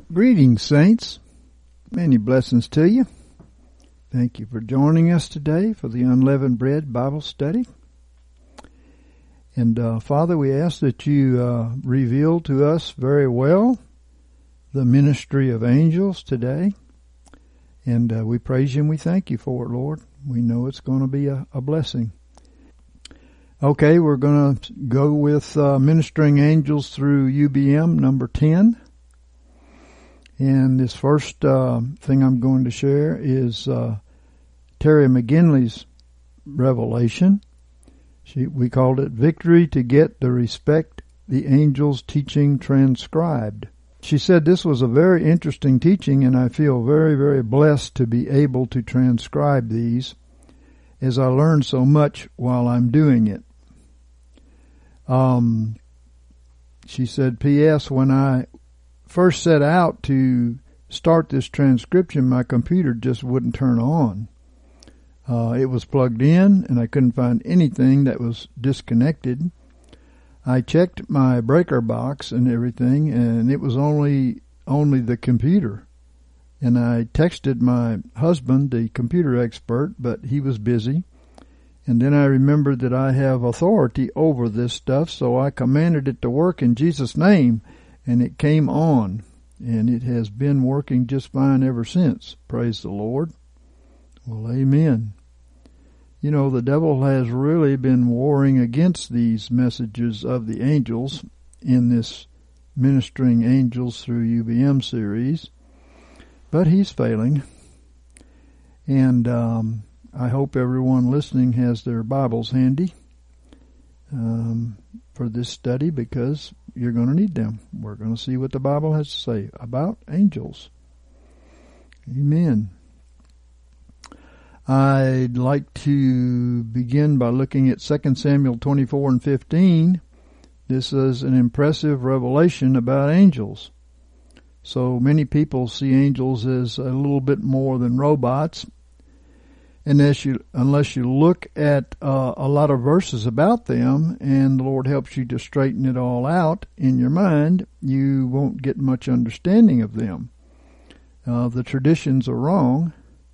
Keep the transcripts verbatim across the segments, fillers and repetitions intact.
Greetings, saints. Many blessings to you. Thank you for joining us today for the Unleavened Bread Bible Study. And uh, Father, we ask that you uh, reveal to us very well the ministry of angels today. And uh, we praise you and we thank you for it, Lord. We know it's going to be a, a blessing. Okay, we're going to go with uh, Ministering Angels through U B M number ten. And this first uh, thing I'm going to share is uh, Terry McGinley's revelation. She, we called it Victory to Get the Respect the Angels Teaching Transcribed. She said this was a very interesting teaching, and I feel very, very blessed to be able to transcribe these, as I learned so much while I'm doing it. Um, she said, P S When I first set out to start this transcription, my computer just wouldn't turn on. Uh, it was plugged in, and I couldn't find anything that was disconnected. I checked my breaker box and everything, and it was only only the computer. And I texted my husband, the computer expert, but he was busy. And then I remembered that I have authority over this stuff, so I commanded it to work in Jesus' name, and it came on. And it has been working just fine ever since. Praise the Lord. Well, amen. You know, the devil has really been warring against these messages of the angels in this Ministering Angels through U B M series, but he's failing. And um, I hope everyone listening has their Bibles handy um, for this study, because you're going to need them. We're going to see what the Bible has to say about angels. Amen. I'd like to begin by looking at Second Samuel twenty-four and fifteen. This is an impressive revelation about angels. So many people see angels as a little bit more than robots. Unless you, unless you look at uh, a lot of verses about them, and the Lord helps you to straighten it all out in your mind, you won't get much understanding of them. Uh, the traditions are wrong.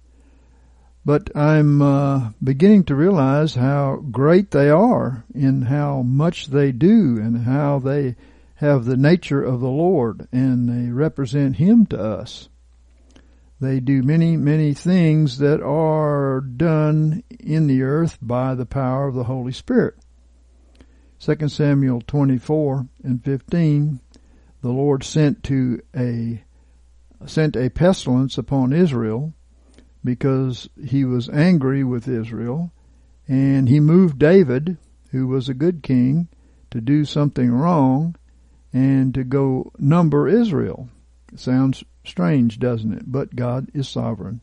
But I'm uh, beginning to realize how great they are in how much they do and how they have the nature of the Lord, and they represent Him to us. They do many, many things that are done in the earth by the power of the Holy Spirit. Second Samuel twenty-four and fifteen, the Lord sent to a sent a pestilence upon Israel, because he was angry with Israel, and he moved David, who was a good king, to do something wrong and to go number Israel. It sounds strange, doesn't it? But God is sovereign.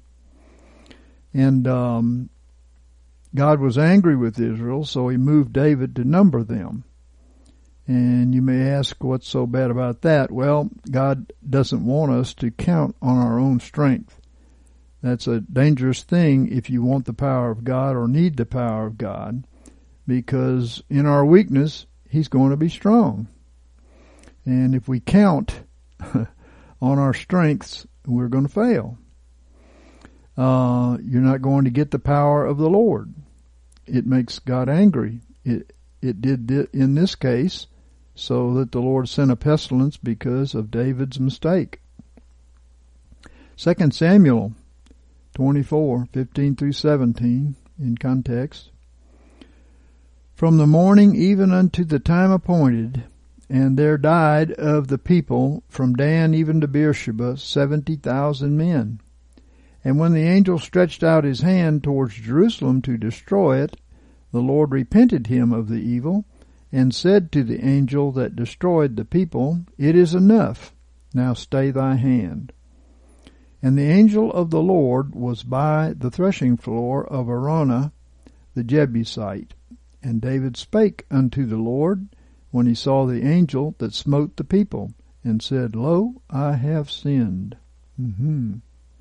And um, God was angry with Israel, so he moved David to number them. And you may ask, what's so bad about that? Well, God doesn't want us to count on our own strength. That's a dangerous thing if you want the power of God or need the power of God, because in our weakness, He's going to be strong. And if we count on our strengths, we're going to fail. Uh, you're not going to get the power of the Lord. It makes God angry. It, it did in this case, so that the Lord sent a pestilence because of David's mistake. Second Samuel twenty-four, fifteen through seventeen, in context. From the morning even unto the time appointed, and there died of the people from Dan even to Beersheba seventy thousand men. And when the angel stretched out his hand towards Jerusalem to destroy it, the Lord repented him of the evil, and said to the angel that destroyed the people, It is enough, now stay thy hand. And the angel of the Lord was by the threshing floor of Araunah the Jebusite. And David spake unto the Lord when he saw the angel that smote the people, and said, Lo, I have sinned. Mm-hmm.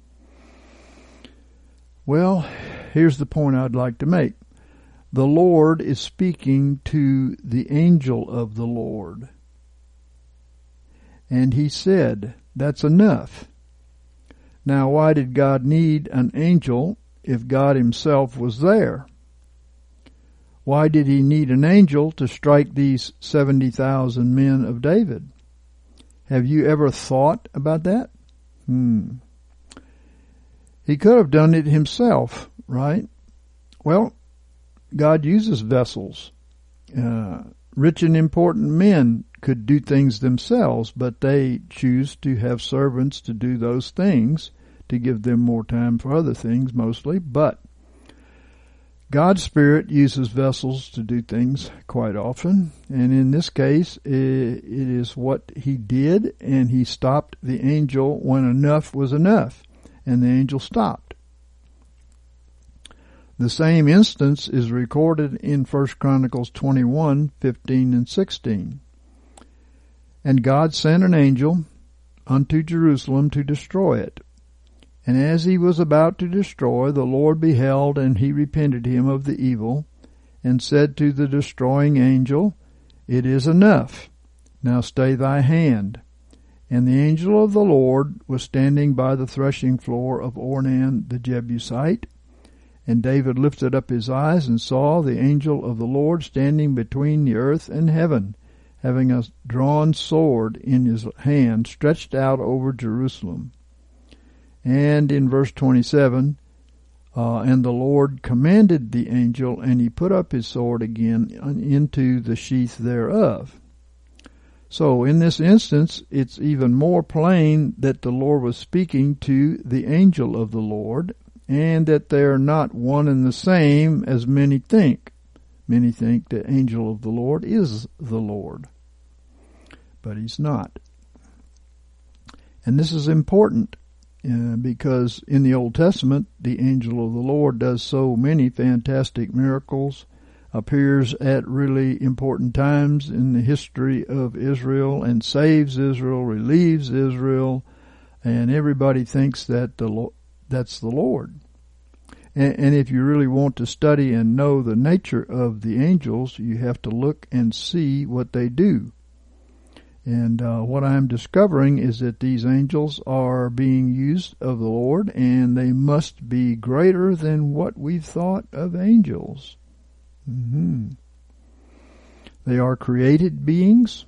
Well, here's the point I'd like to make. The Lord is speaking to the angel of the Lord. And he said, That's enough. Now, why did God need an angel if God himself was there? Why did he need an angel to strike these seventy thousand men of David? Have you ever thought about that? Hmm. He could have done it himself, right? Well, God uses vessels. Uh, rich and important men could do things themselves, but they choose to have servants to do those things, to give them more time for other things mostly. But God's Spirit uses vessels to do things quite often, and in this case, it is what he did, and he stopped the angel when enough was enough, and the angel stopped. The same instance is recorded in First Chronicles twenty-one, fifteen and sixteen. And God sent an angel unto Jerusalem to destroy it. And as he was about to destroy, the Lord beheld, and he repented him of the evil, and said to the destroying angel, It is enough. Now stay thy hand. And the angel of the Lord was standing by the threshing floor of Ornan the Jebusite. And David lifted up his eyes and saw the angel of the Lord standing between the earth and heaven, having a drawn sword in his hand stretched out over Jerusalem. And in verse twenty-seven, uh, and the Lord commanded the angel, and he put up his sword again into the sheath thereof. So in this instance, it's even more plain that the Lord was speaking to the angel of the Lord, and that they're not one and the same as many think. Many think the angel of the Lord is the Lord, but he's not. And this is important. Uh, because in the Old Testament, the angel of the Lord does so many fantastic miracles, appears at really important times in the history of Israel, and saves Israel, relieves Israel, and everybody thinks that the that's the Lord. And, and if you really want to study and know the nature of the angels, you have to look and see what they do. And uh, what I'm discovering is that these angels are being used of the Lord, and they must be greater than what we've thought of angels. Mm-hmm. They are created beings.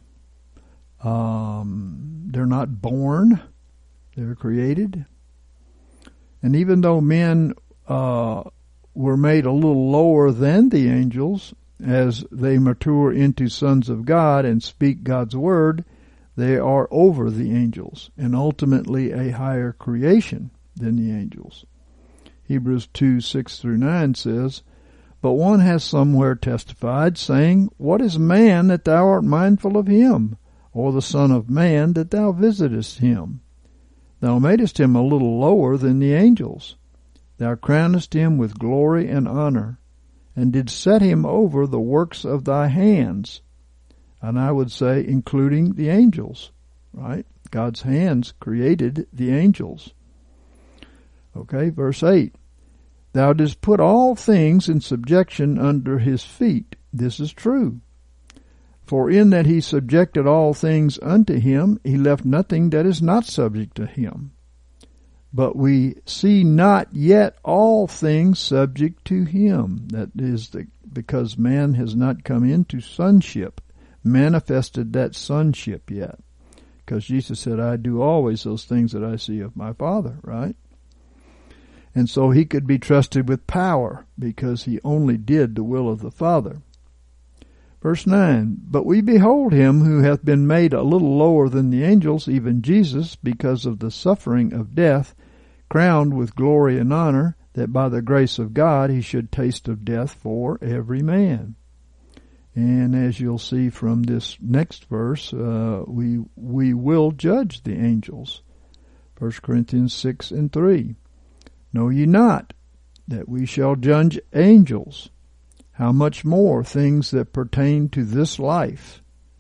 Um, they're not born. They're created. And even though men uh, were made a little lower than the angels, as they mature into sons of God and speak God's word, they are over the angels and ultimately a higher creation than the angels. Hebrews two, six through nine says, But one has somewhere testified, saying, What is man that thou art mindful of him? Or the son of man that thou visitest him? Thou madest him a little lower than the angels. Thou crownest him with glory and honor, and didst set him over the works of thy hands. And I would say including the angels, right? God's hands created the angels. Okay, verse eight. Thou didst put all things in subjection under his feet. This is true. For in that he subjected all things unto him, he left nothing that is not subject to him. But we see not yet all things subject to him. That is the, because man has not come into sonship, manifested that sonship yet. Because Jesus said, I do always those things that I see of my Father, right? And so he could be trusted with power because he only did the will of the Father. Verse nine, But we behold him who hath been made a little lower than the angels, even Jesus, because of the suffering of death, crowned with glory and honor, that by the grace of God he should taste of death for every man. And as you'll see from this next verse, uh, we we will judge the angels. First Corinthians six and three. Know ye not that we shall judge angels? How much more things that pertain to this life?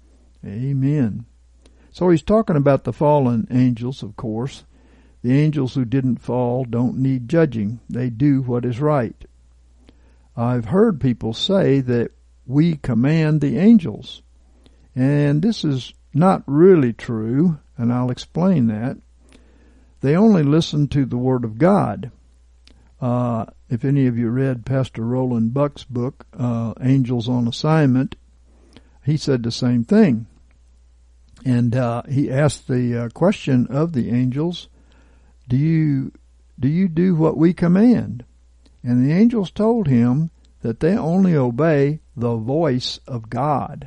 Amen. So he's talking about the fallen angels, of course. The angels who didn't fall don't need judging. They do what is right. I've heard people say that we command the angels. And this is not really true, and I'll explain that. They only listen to the Word of God. Uh, if any of you read Pastor Roland Buck's book, uh, Angels on Assignment, he said the same thing. And uh, he asked the uh, question of the angels, do you, do you do what we command? And the angels told him that they only obey the voice of God.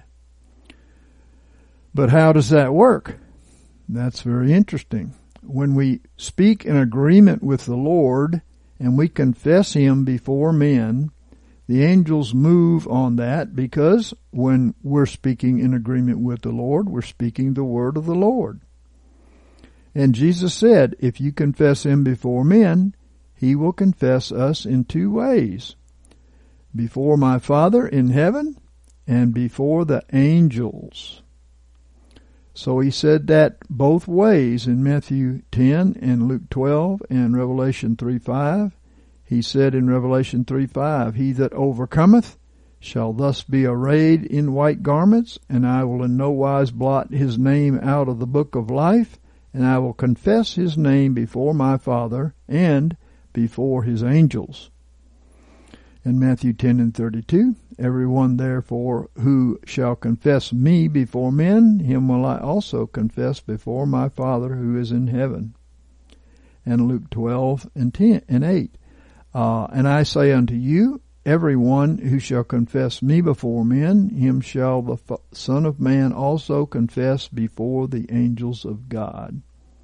But how does that work? That's very interesting. When we speak in agreement with the Lord and we confess Him before men, the angels move on that, because when we're speaking in agreement with the Lord, we're speaking the word of the Lord. And Jesus said, if you confess Him before men, He will confess us in two ways: before my Father in heaven and before the angels. So He said that both ways in Matthew ten and Luke twelve and Revelation three five. He said in Revelation three five, he that overcometh shall thus be arrayed in white garments, and I will in no wise blot his name out of the book of life, and I will confess his name before my Father and before His angels. In Matthew ten and thirty-two, everyone therefore who shall confess me before men, him will I also confess before my Father who is in heaven. And Luke twelve and ten and eight, uh, and I say unto you, everyone who shall confess me before men, him shall the Son of Man also confess before the angels of God.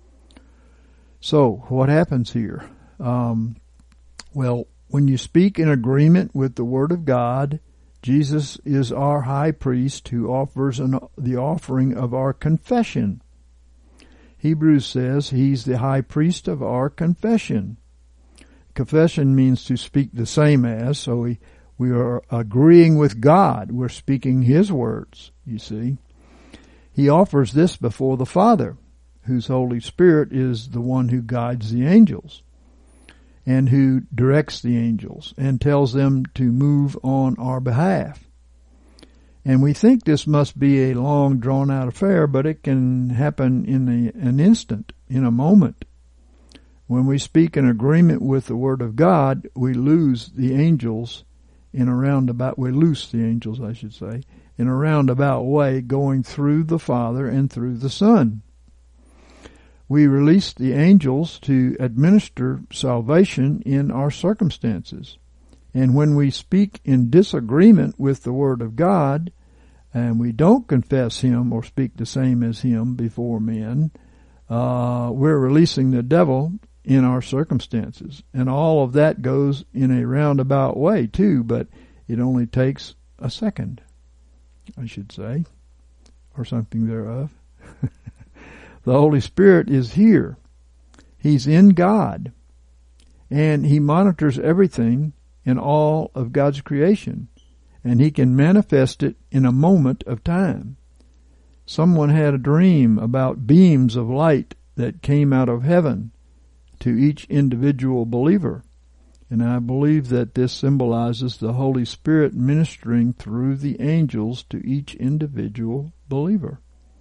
So, what happens here? Um, well, when you speak in agreement with the Word of God, Jesus is our high priest who offers an, the offering of our confession. Hebrews says He's the high priest of our confession. Confession means to speak the same as, so we, we are agreeing with God. We're speaking His words, you see. He offers this before the Father, whose Holy Spirit is the one who guides the angels and who directs the angels and tells them to move on our behalf. And we think this must be a long, drawn-out affair, but it can happen in a, an instant, in a moment. When we speak in agreement with the Word of God, we lose the angels in a roundabout, we loose the angels, I should say, in a roundabout way, going through the Father and through the Son. We release the angels to administer salvation in our circumstances. And when we speak in disagreement with the Word of God, and we don't confess Him or speak the same as Him before men, uh, we're releasing the devil in our circumstances. And all of that goes in a roundabout way too, but it only takes a second, I should say, or something thereof. The Holy Spirit is here. He's in God, and He monitors everything in all of God's creation, and He can manifest it in a moment of time. Someone had a dream about beams of light that came out of heaven to each individual believer, and I believe that this symbolizes the Holy Spirit ministering through the angels to each individual believer.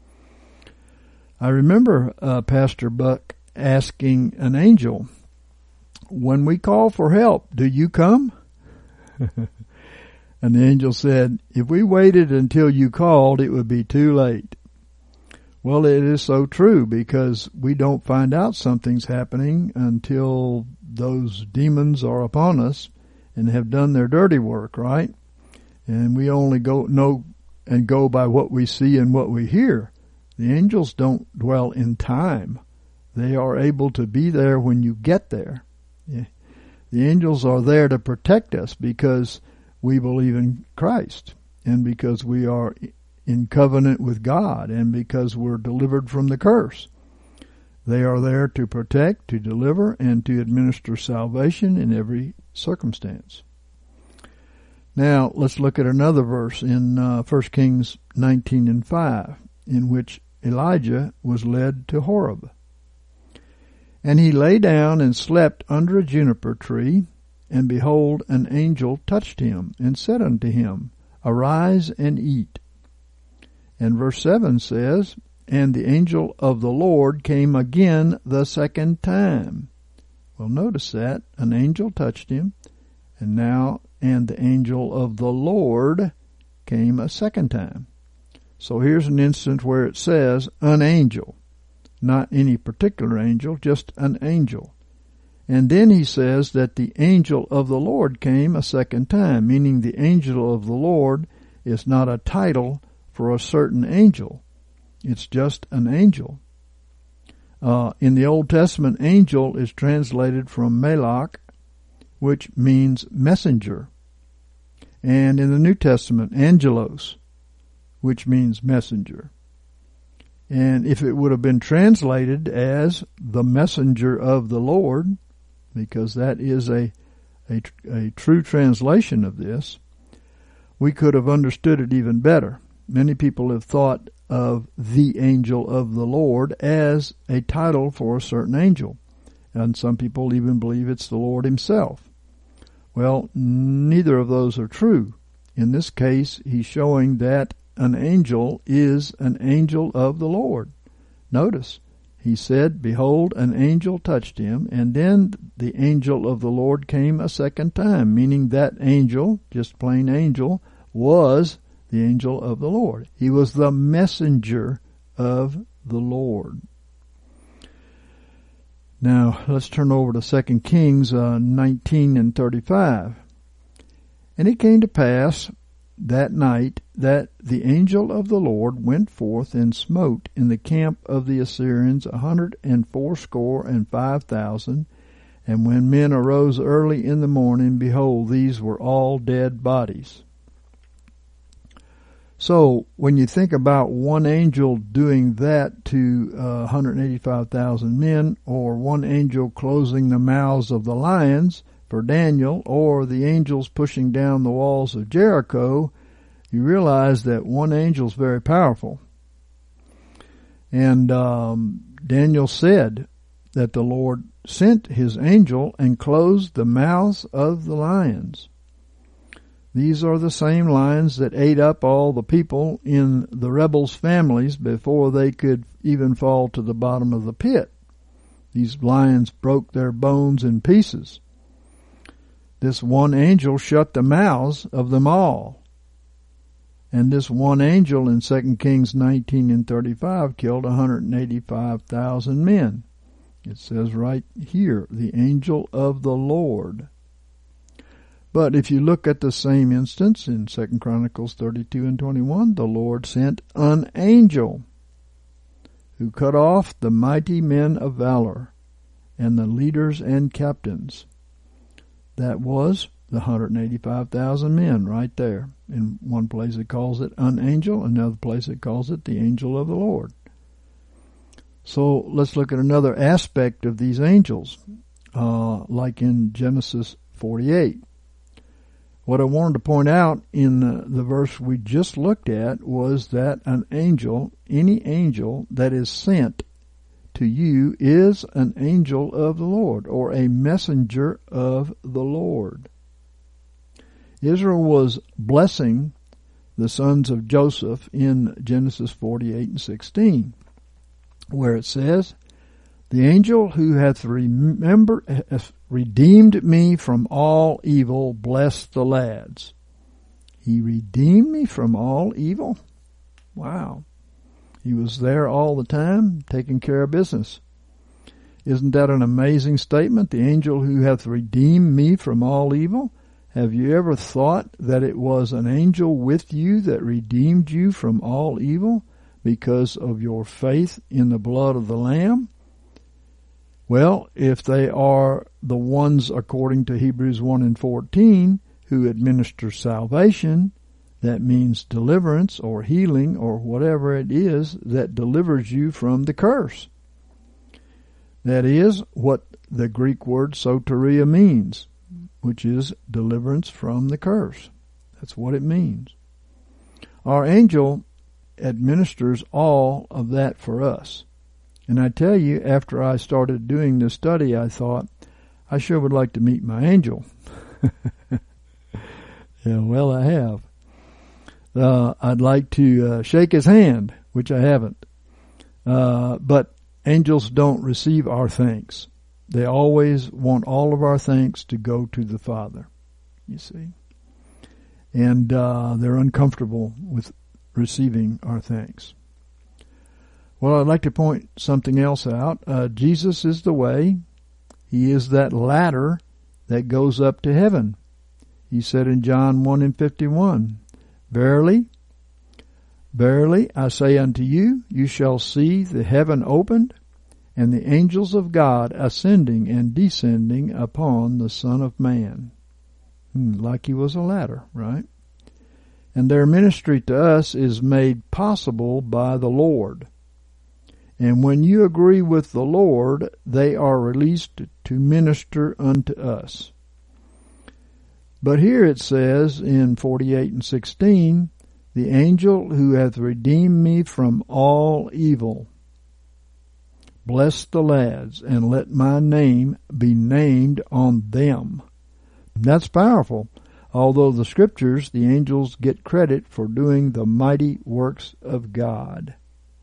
I remember uh, Pastor Buck asking an angel, when we call for help, do you come? And the angel said, if we waited until you called, it would be too late. Well, it is so true, because we don't find out something's happening until those demons are upon us and have done their dirty work, right? And we only go know and go by what we see and what we hear. The angels don't dwell in time. They are able to be there when you get there. Yeah. The angels are there to protect us because we believe in Christ, and because we are in covenant with God, and because we're delivered from the curse. They are there to protect, to deliver, and to administer salvation in every circumstance. Now, let's look at another verse in uh, First Kings nineteen and five, in which Elijah was led to Horeb. And he lay down and slept under a juniper tree, and behold, an angel touched him, and said unto him, Arise and eat. And verse seven says, and the angel of the Lord came again the second time. Well, notice that. An angel touched him, and now, and the angel of the Lord came a second time. So here's an instance where it says an angel, not any particular angel, just an angel. And then he says that the angel of the Lord came a second time, meaning the angel of the Lord is not a title for a certain angel. It's just an angel. Uh, in the Old Testament, angel is translated from malach, which means messenger. And in the New Testament, angelos, which means messenger. And if it would have been translated as the messenger of the Lord, because that is a, a, a true translation of this, we could have understood it even better. Many people have thought of the angel of the Lord as a title for a certain angel, and some people even believe it's the Lord himself. Well, neither of those are true. In this case, he's showing that an angel is an angel of the Lord. Notice, he said, behold, an angel touched him, and then the angel of the Lord came a second time, meaning that angel, just plain angel, was the angel of the Lord. He was the messenger of the Lord. Now, let's turn over to Second Kings uh, nineteen and thirty-five. And it came to pass that night that the angel of the Lord went forth and smote in the camp of the Assyrians a hundred and fourscore and five thousand. And when men arose early in the morning, behold, these were all dead bodies. So, when you think about one angel doing that to uh, one hundred eighty-five thousand men, or one angel closing the mouths of the lions for Daniel, or the angels pushing down the walls of Jericho, you realize that one angel is very powerful. And um, Daniel said that the Lord sent his angel and closed the mouths of the lions. These are the same lions that ate up all the people in the rebels' families before they could even fall to the bottom of the pit. These lions broke their bones in pieces. This one angel shut the mouths of them all. And this one angel in Second Kings nineteen and thirty-five killed one hundred eighty-five thousand men. It says right here, the angel of the Lord. But if you look at the same instance in Second Chronicles thirty-two and twenty-one, the Lord sent an angel who cut off the mighty men of valor and the leaders and captains. That was the one hundred eighty-five thousand men right there. In one place it calls it an angel, another place it calls it the angel of the Lord. So let's look at another aspect of these angels, uh, like in Genesis forty-eight. What I wanted to point out in the, the verse we just looked at was that an angel, any angel that is sent to you, is an angel of the Lord, or a messenger of the Lord. Israel was blessing the sons of Joseph in Genesis forty-eight and sixteen, where it says, the angel who hath remembered, hath redeemed me from all evil, bless the lads. He redeemed me from all evil? Wow. He was there all the time, taking care of business. Isn't that an amazing statement? The angel who hath redeemed me from all evil? Have you ever thought that it was an angel with you that redeemed you from all evil because of your faith in the blood of the Lamb? Well, if they are the ones, according to Hebrews one and fourteen, who administer salvation, that means deliverance or healing or whatever it is that delivers you from the curse. That is what the Greek word soteria means, which is deliverance from the curse. That's what it means. Our angel administers all of that for us. And I tell you, after I started doing this study, I thought, I sure would like to meet my angel. Yeah, well, I have. Uh, I'd like to uh, shake his hand, which I haven't. Uh, but angels don't receive our thanks. They always want all of our thanks to go to the Father, you see. And uh, they're uncomfortable with receiving our thanks. Well, I'd like to point something else out. Uh, Jesus is the way. He is that ladder that goes up to heaven. He said in John one and fifty-one, Verily, verily, I say unto you, you shall see the heaven opened, and the angels of God ascending and descending upon the Son of Man. Hmm, like he was a ladder, right? And their ministry to us is made possible by the Lord. And when you agree with the Lord, they are released to minister unto us. But here it says in forty-eight and sixteen, the angel who hath redeemed me from all evil. Bless the lads, and let my name be named on them. That's powerful. Although the scriptures, the angels get credit for doing the mighty works of God.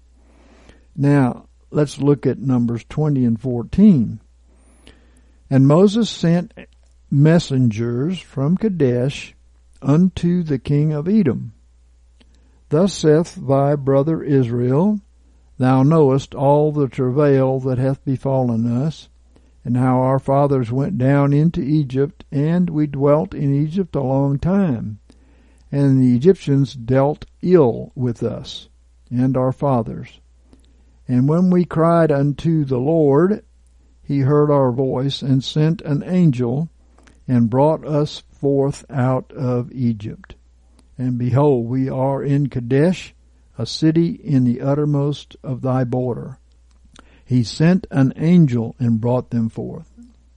Now, let's look at Numbers twenty and fourteen. And Moses sent messengers from Kadesh unto the king of Edom. Thus saith thy brother Israel, Thou knowest all the travail that hath befallen us, and how our fathers went down into Egypt, and we dwelt in Egypt a long time. And the Egyptians dealt ill with us, and our fathers. And when we cried unto the Lord, he heard our voice, and sent an angel, and brought us forth out of Egypt. And behold, we are in Kadesh, a city in the uttermost of thy border. He sent an angel and brought them forth.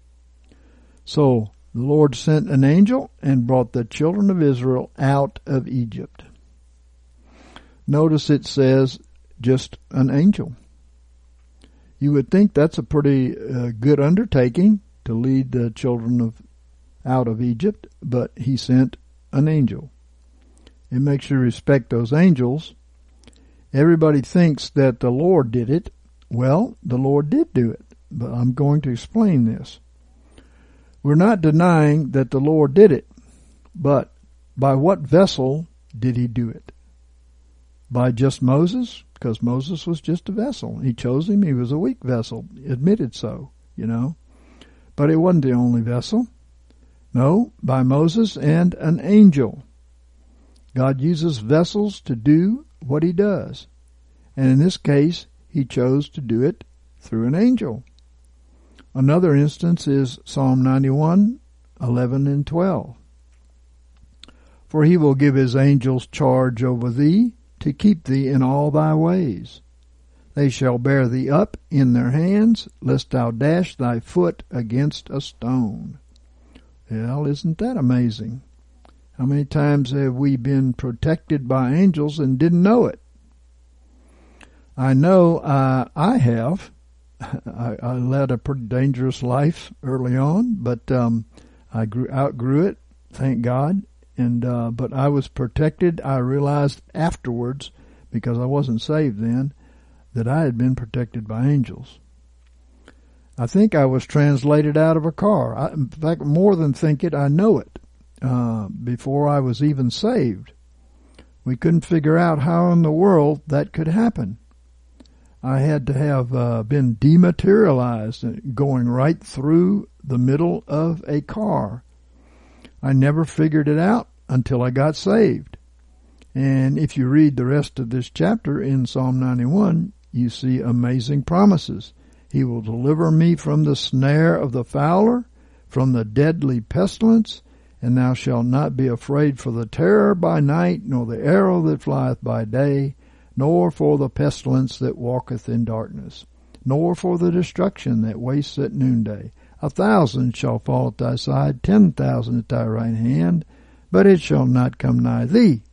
So the Lord sent an angel and brought the children of Israel out of Egypt. Notice it says just an angel. You would think that's a pretty uh, good undertaking to lead the children of out of Egypt, but he sent an angel. It makes you respect those angels. Everybody thinks that the Lord did it. Well, the Lord did do it, but I'm going to explain this. We're not denying that the Lord did it, but by what vessel did he do it? By just Moses? Because Moses was just a vessel. He chose him. He was a weak vessel. Admitted so, you know. But it wasn't the only vessel. No, by Moses and an angel. God uses vessels to do what he does. And in this case, he chose to do it through an angel. Another instance is Psalm ninety-one, eleven and twelve. For he will give his angels charge over thee, to keep thee in all thy ways. They shall bear thee up in their hands, lest thou dash thy foot against a stone. Well, isn't that amazing? How many times have we been protected by angels and didn't know it? I know uh, I have. I, I led a pretty dangerous life early on, but um, I grew outgrew it, thank God. And uh, but I was protected. I realized afterwards, because I wasn't saved then, that I had been protected by angels. I think I was translated out of a car. I, in fact, more than think it, I know it. Uh, before I was even saved, we couldn't figure out how in the world that could happen. I had to have uh, been dematerialized, going right through the middle of a car. I never figured it out until I got saved. And if you read the rest of this chapter in Psalm ninety-one, you see amazing promises. He will deliver me from the snare of the fowler, from the deadly pestilence, and thou shalt not be afraid for the terror by night, nor the arrow that flieth by day, nor for the pestilence that walketh in darkness, nor for the destruction that wastes at noonday. A thousand shall fall at thy side, ten thousand at thy right hand, but it shall not come nigh thee.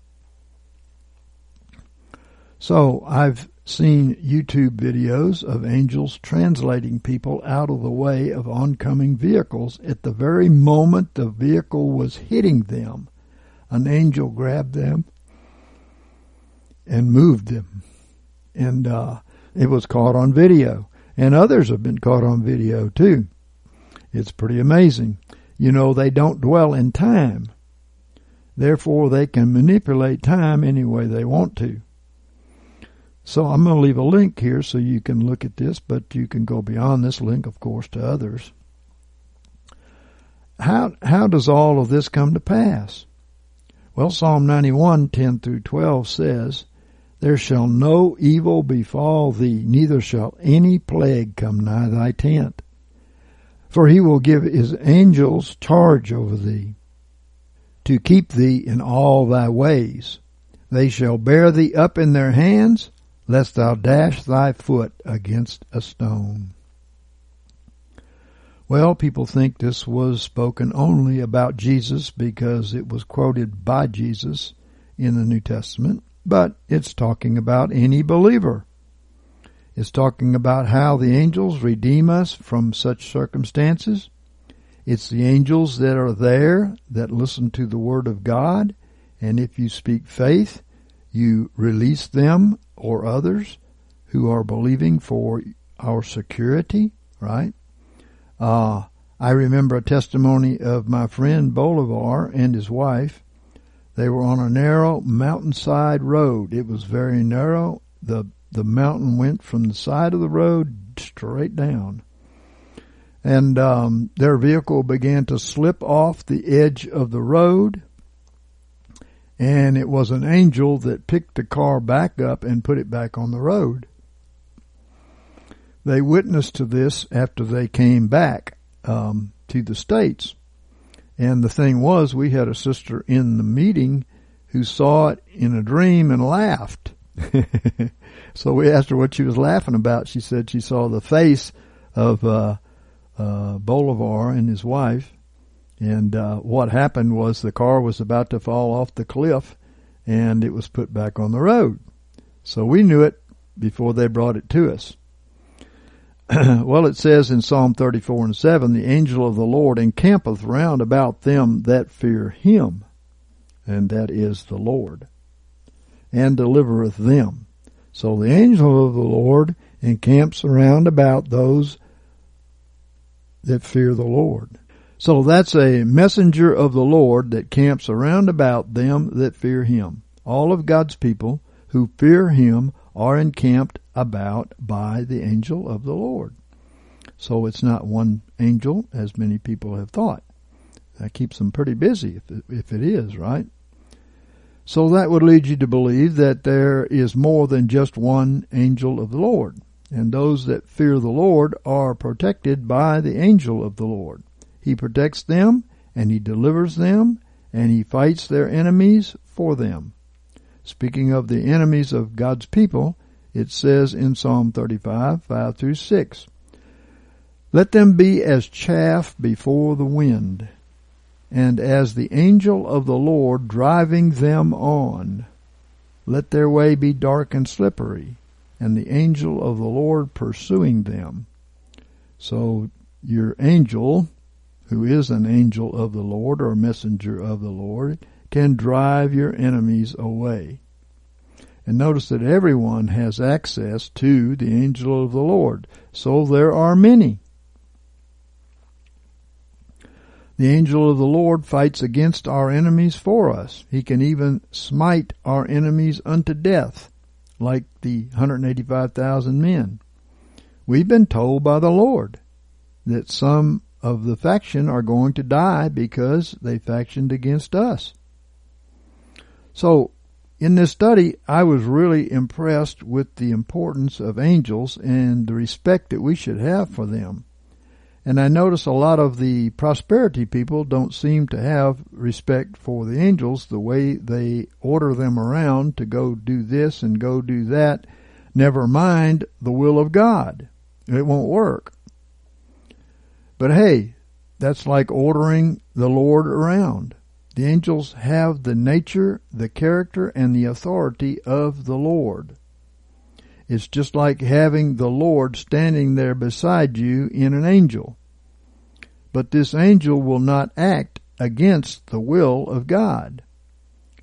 So I've seen YouTube videos of angels translating people out of the way of oncoming vehicles. At the very moment the vehicle was hitting them, an angel grabbed them and moved them. And uh, It was caught on video, and others have been caught on video too. It's pretty amazing. You know, they don't dwell in time. Therefore, they can manipulate time any way they want to. So I'm going to leave a link here so you can look at this, but you can go beyond this link, of course, to others. How how does all of this come to pass? Well, Psalm ninety-one, ten through twelve says, "There shall no evil befall thee, neither shall any plague come nigh thy tent. For he will give his angels charge over thee, to keep thee in all thy ways. They shall bear thee up in their hands, lest thou dash thy foot against a stone." Well, people think this was spoken only about Jesus because it was quoted by Jesus in the New Testament, but it's talking about any believer. It's talking about how the angels redeem us from such circumstances. It's the angels that are there that listen to the Word of God, and if you speak faith, you release them or others who are believing for our security, right? Uh, I remember a testimony of my friend Bolivar and his wife. They were on a narrow mountainside road. It was very narrow. The, the mountain went from the side of the road straight down. And um, their vehicle began to slip off the edge of the road. And it was an angel that picked the car back up and put it back on the road. They witnessed to this after they came back um, to the States. And the thing was, we had a sister in the meeting who saw it in a dream and laughed. So we asked her what she was laughing about. She said she saw the face of uh, uh, Bolivar and his wife. And uh, what happened was the car was about to fall off the cliff, and it was put back on the road. So we knew it before they brought it to us. Well, it says in Psalm thirty-four and seven, "The angel of the Lord encampeth round about them that fear him," and that is the Lord, "and delivereth them." So the angel of the Lord encamps around about those that fear the Lord. So that's a messenger of the Lord that camps around about them that fear him. All of God's people who fear him are encamped about by the angel of the Lord. So it's not one angel, as many people have thought. That keeps them pretty busy, if it, if it is, right? So that would lead you to believe that there is more than just one angel of the Lord. And those that fear the Lord are protected by the angel of the Lord. He protects them, and he delivers them, and he fights their enemies for them. Speaking of the enemies of God's people, it says in Psalm thirty-five, five through six, "Let them be as chaff before the wind, and as the angel of the Lord driving them on. Let their way be dark and slippery, and the angel of the Lord pursuing them." So your angel, who is an angel of the Lord or a messenger of the Lord, can drive your enemies away. And notice that everyone has access to the angel of the Lord. So there are many. The angel of the Lord fights against our enemies for us. He can even smite our enemies unto death, like the one hundred eighty-five thousand men. We've been told by the Lord that some of the faction are going to die because they factioned against us. So, in this study, I was really impressed with the importance of angels and the respect that we should have for them. And I notice a lot of the prosperity people don't seem to have respect for the angels, the way they order them around to go do this and go do that, never mind the will of God. It won't work. But hey, that's like ordering the Lord around. The angels have the nature, the character, and the authority of the Lord. It's just like having the Lord standing there beside you in an angel. But this angel will not act against the will of God.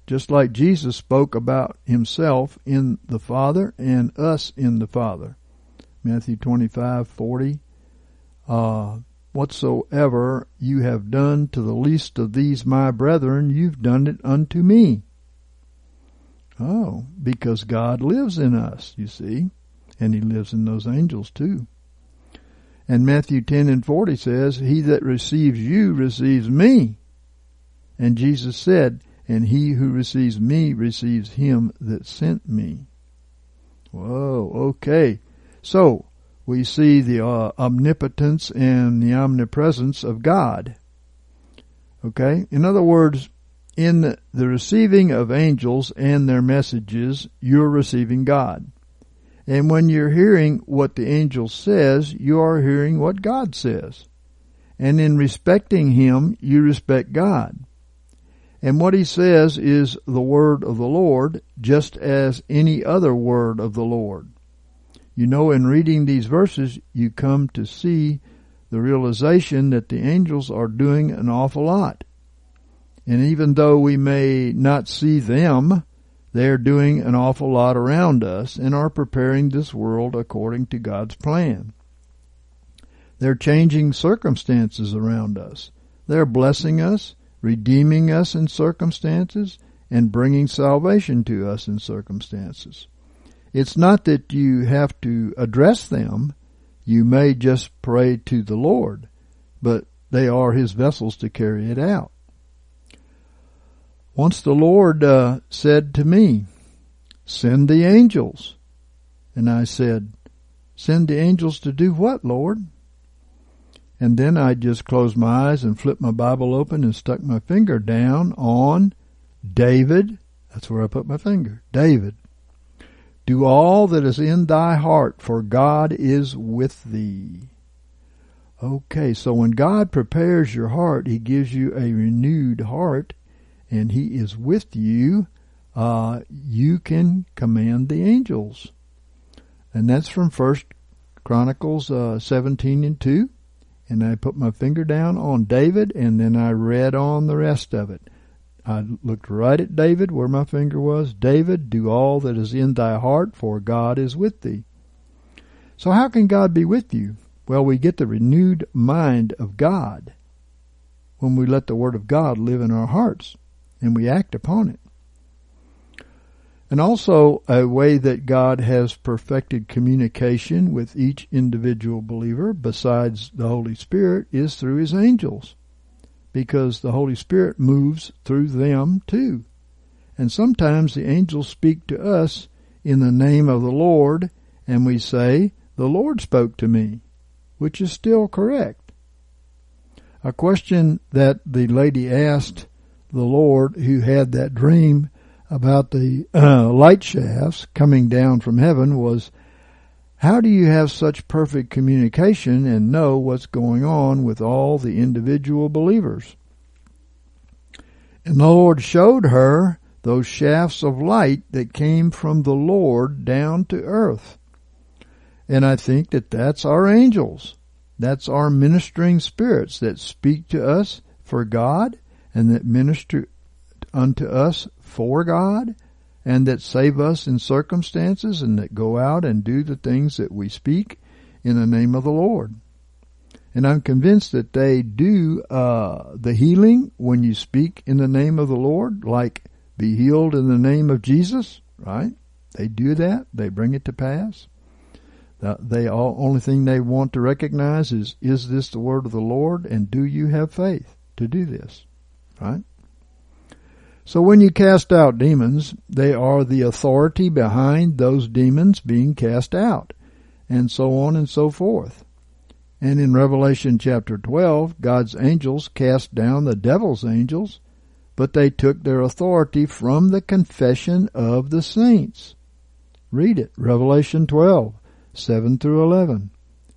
just like Jesus spoke about himself in the Father and us in the Father. Matthew twenty-five forty. Uh, whatsoever you have done to the least of these my brethren, you've done it unto me. Oh, because God lives in us, you see, and he lives in those angels too. And Matthew ten and forty says, he that receives you receives me. And Jesus said, and he who receives me receives him that sent me. Whoa, okay. So, we see the uh, omnipotence and the omnipresence of God. Okay? In other words, in the, the receiving of angels and their messages, you're receiving God. And when you're hearing what the angel says, you are hearing what God says. And in respecting him, you respect God. And what he says is the word of the Lord, just as any other word of the Lord. You know, in reading these verses, you come to see the realization that the angels are doing an awful lot. And even though we may not see them, they're doing an awful lot around us and are preparing this world according to God's plan. They're changing circumstances around us. They're blessing us, redeeming us in circumstances, and bringing salvation to us in circumstances. It's not that you have to address them. You may just pray to the Lord, but they are his vessels to carry it out. Once the Lord uh, said to me, send the angels. And I said, send the angels to do what, Lord? And then I just closed my eyes and flipped my Bible open and stuck my finger down on David. That's where I put my finger. David. Do all that is in thy heart, for God is with thee. Okay, so when God prepares your heart, he gives you a renewed heart, and he is with you. Uh, you can command the angels. And that's from First Chronicles uh, seventeen and two. And I put my finger down on David, and then I read on the rest of it. I looked right at David, where my finger was. David, do all that is in thy heart, for God is with thee. So how can God be with you? Well, we get the renewed mind of God when we let the Word of God live in our hearts, and we act upon it. And also, a way that God has perfected communication with each individual believer, besides the Holy Spirit, is through his angels. Because the Holy Spirit moves through them too. And sometimes the angels speak to us in the name of the Lord, and we say, the Lord spoke to me, which is still correct. A question that the lady asked the Lord, who had that dream about the uh, light shafts coming down from heaven, was, how do you have such perfect communication and know what's going on with all the individual believers? And the Lord showed her those shafts of light that came from the Lord down to earth. And I think that that's our angels. That's our ministering spirits that speak to us for God and that minister unto us for God, and that save us in circumstances, and that go out and do the things that we speak in the name of the Lord. And I'm convinced that they do uh, the healing when you speak in the name of the Lord, like be healed in the name of Jesus, right? They do that. They bring it to pass. Uh, they all only thing they want to recognize is, is this the word of the Lord, and do you have faith to do this, right? So when you cast out demons, they are the authority behind those demons being cast out, and so on and so forth. And in Revelation chapter twelve, God's angels cast down the devil's angels, but they took their authority from the confession of the saints. Read it, Revelation twelve, seven through eleven.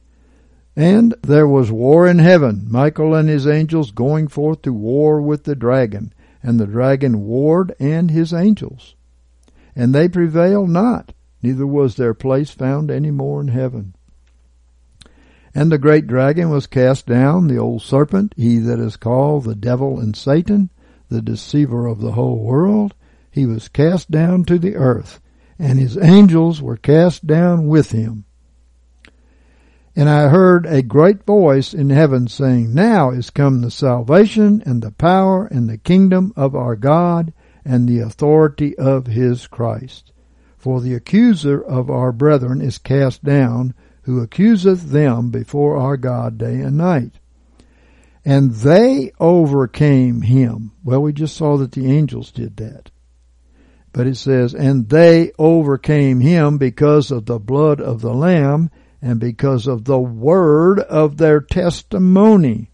And there was war in heaven, Michael and his angels going forth to war with the dragon. And the dragon warred and his angels. And they prevailed not, neither was their place found any more in heaven. And the great dragon was cast down, the old serpent, he that is called the devil and Satan, the deceiver of the whole world. he was cast down to the earth, and his angels were cast down with him. And I heard a great voice in heaven saying, Now is come the salvation and the power and the kingdom of our God and the authority of his Christ. For the accuser of our brethren is cast down, who accuseth them before our God day and night. And they overcame him. Well, we just saw that the angels did that. But it says, and they overcame him because of the blood of the Lamb and because of the word of their testimony.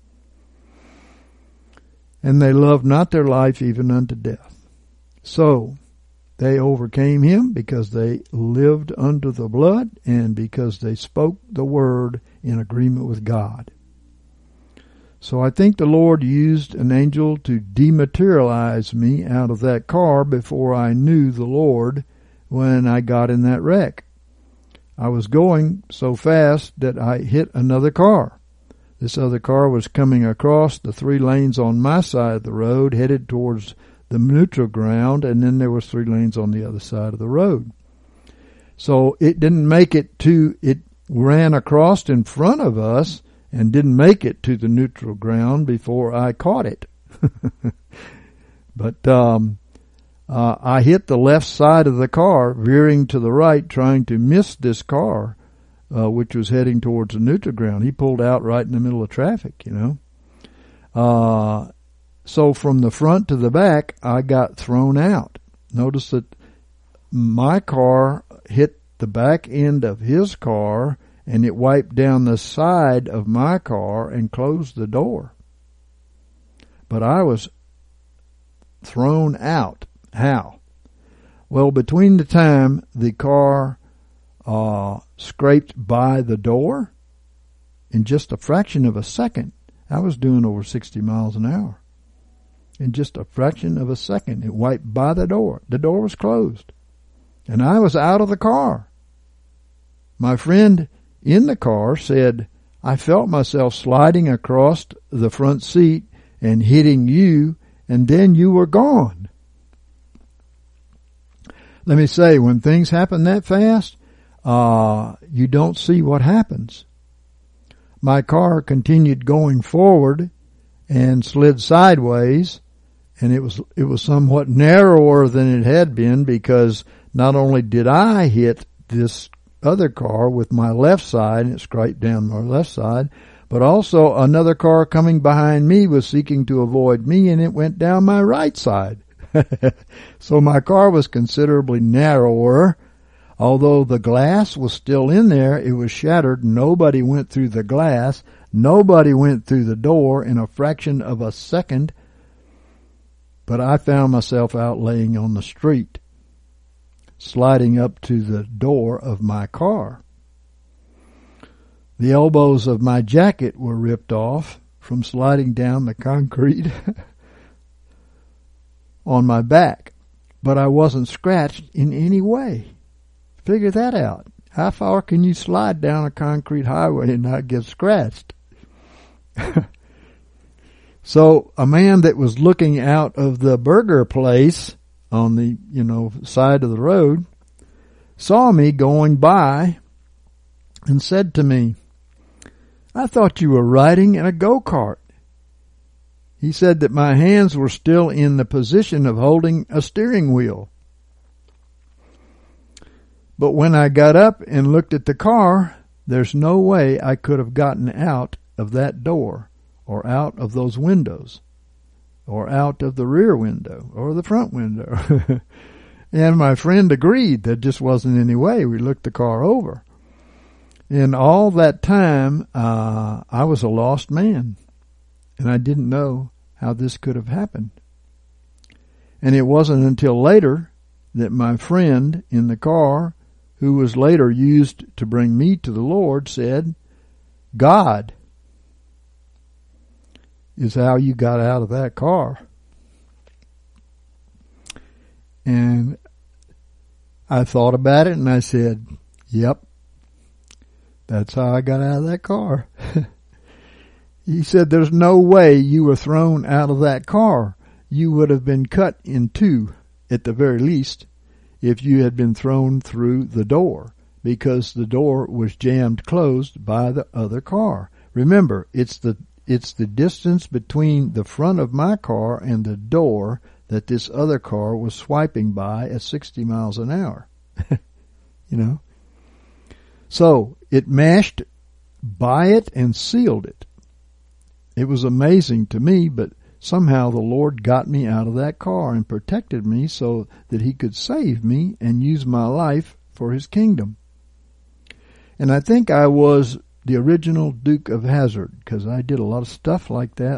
And they loved not their life even unto death. So, they overcame him because they lived under the blood and because they spoke the word in agreement with God. So I think the Lord used an angel to dematerialize me out of that car before I knew the Lord when I got in that wreck. I was going so fast that I hit another car. This other car was coming across the three lanes on my side of the road, headed towards the neutral ground, and then there was three lanes on the other side of the road. So it didn't make it to, it ran across in front of us and didn't make it to the neutral ground before I caught it. But um, uh, I hit the left side of the car, veering to the right, trying to miss this car, uh, which was heading towards the neutral ground. He pulled out right in the middle of traffic, you know. Uh, so from the front to the back, I got thrown out. Notice that my car hit the back end of his car, and it wiped down the side of my car and closed the door. But I was thrown out. How? Well, between the time the car uh, scraped by the door, in just a fraction of a second, I was doing over sixty miles an hour. In just a fraction of a second, it wiped by the door. The door was closed. And I was out of the car. My friend in the car said, I felt myself sliding across the front seat and hitting you, and then you were gone. Let me say, when things happen that fast, uh, you don't see what happens. My car continued going forward and slid sideways, and it was it was somewhat narrower than it had been because not only did I hit this other car with my left side, and it scraped down my left side, but also another car coming behind me was seeking to avoid me, and it went down my right side. So my car was considerably narrower. Although the glass was still in there, it was shattered. Nobody went through the glass. Nobody went through the door in a fraction of a second. But I found myself out laying on the street, sliding up to the door of my car. The elbows of my jacket were ripped off from sliding down the concrete on my back, but I wasn't scratched in any way. Figure that out. How far can you slide down a concrete highway and not get scratched? So a man that was looking out of the burger place on the, you know, side of the road saw me going by and said to me, I thought you were riding in a go-kart. He said that my hands were still in the position of holding a steering wheel. But when I got up and looked at the car, there's no way I could have gotten out of that door or out of those windows or out of the rear window or the front window. And my friend agreed there just wasn't any way. We looked the car over. In all that time, uh, I was a lost man, and I didn't know how this could have happened. And it wasn't until later that my friend in the car, who was later used to bring me to the Lord, said, God is how you got out of that car. And I thought about it and I said, yep, that's how I got out of that car. He said, there's no way you were thrown out of that car. You would have been cut in two at the very least, if you had been thrown through the door, because the door was jammed closed by the other car. Remember, it's the it's the distance between the front of my car and the door that this other car was swiping by at sixty miles an hour. You know? So it mashed by it and sealed it. It was amazing to me, but somehow the Lord got me out of that car and protected me so that He could save me and use my life for His kingdom. And I think I was the original Duke of Hazzard, because I did a lot of stuff like that.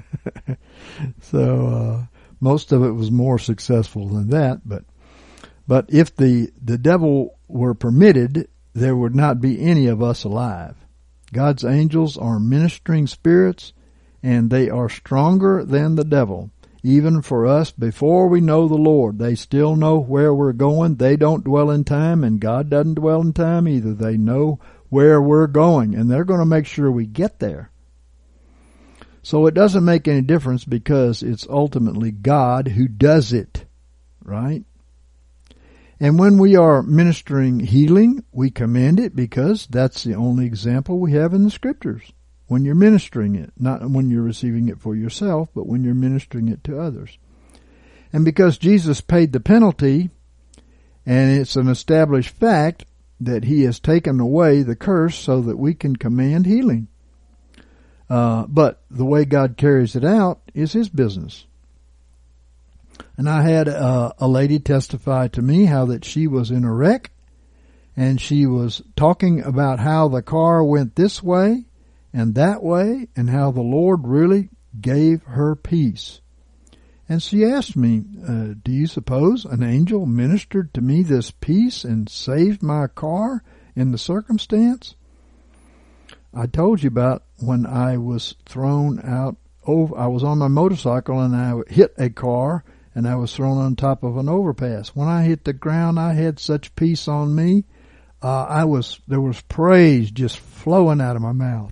So uh, most of it was more successful than that. But but if the, the devil were permitted, there would not be any of us alive. God's angels are ministering spirits, and they are stronger than the devil. Even for us, before we know the Lord, they still know where we're going. They don't dwell in time, and God doesn't dwell in time either. They know where we're going, and they're going to make sure we get there. So it doesn't make any difference, because it's ultimately God who does it, right? And when we are ministering healing, we commend it, because that's the only example we have in the Scriptures. When you're ministering it, not when you're receiving it for yourself, but when you're ministering it to others. And because Jesus paid the penalty, and it's an established fact that He has taken away the curse so that we can command healing. Uh, but the way God carries it out is His business. And I had uh, a lady testify to me how that she was in a wreck, and she was talking about how the car went this way and that way, and how the Lord really gave her peace. And she asked me, uh, do you suppose an angel ministered to me this peace and saved my car in the circumstance? I told you about when I was thrown out over, I was on my motorcycle and I hit a car and I was thrown on top of an overpass. When I hit the ground, I had such peace on me. Uh, I was, there was praise just flowing out of my mouth.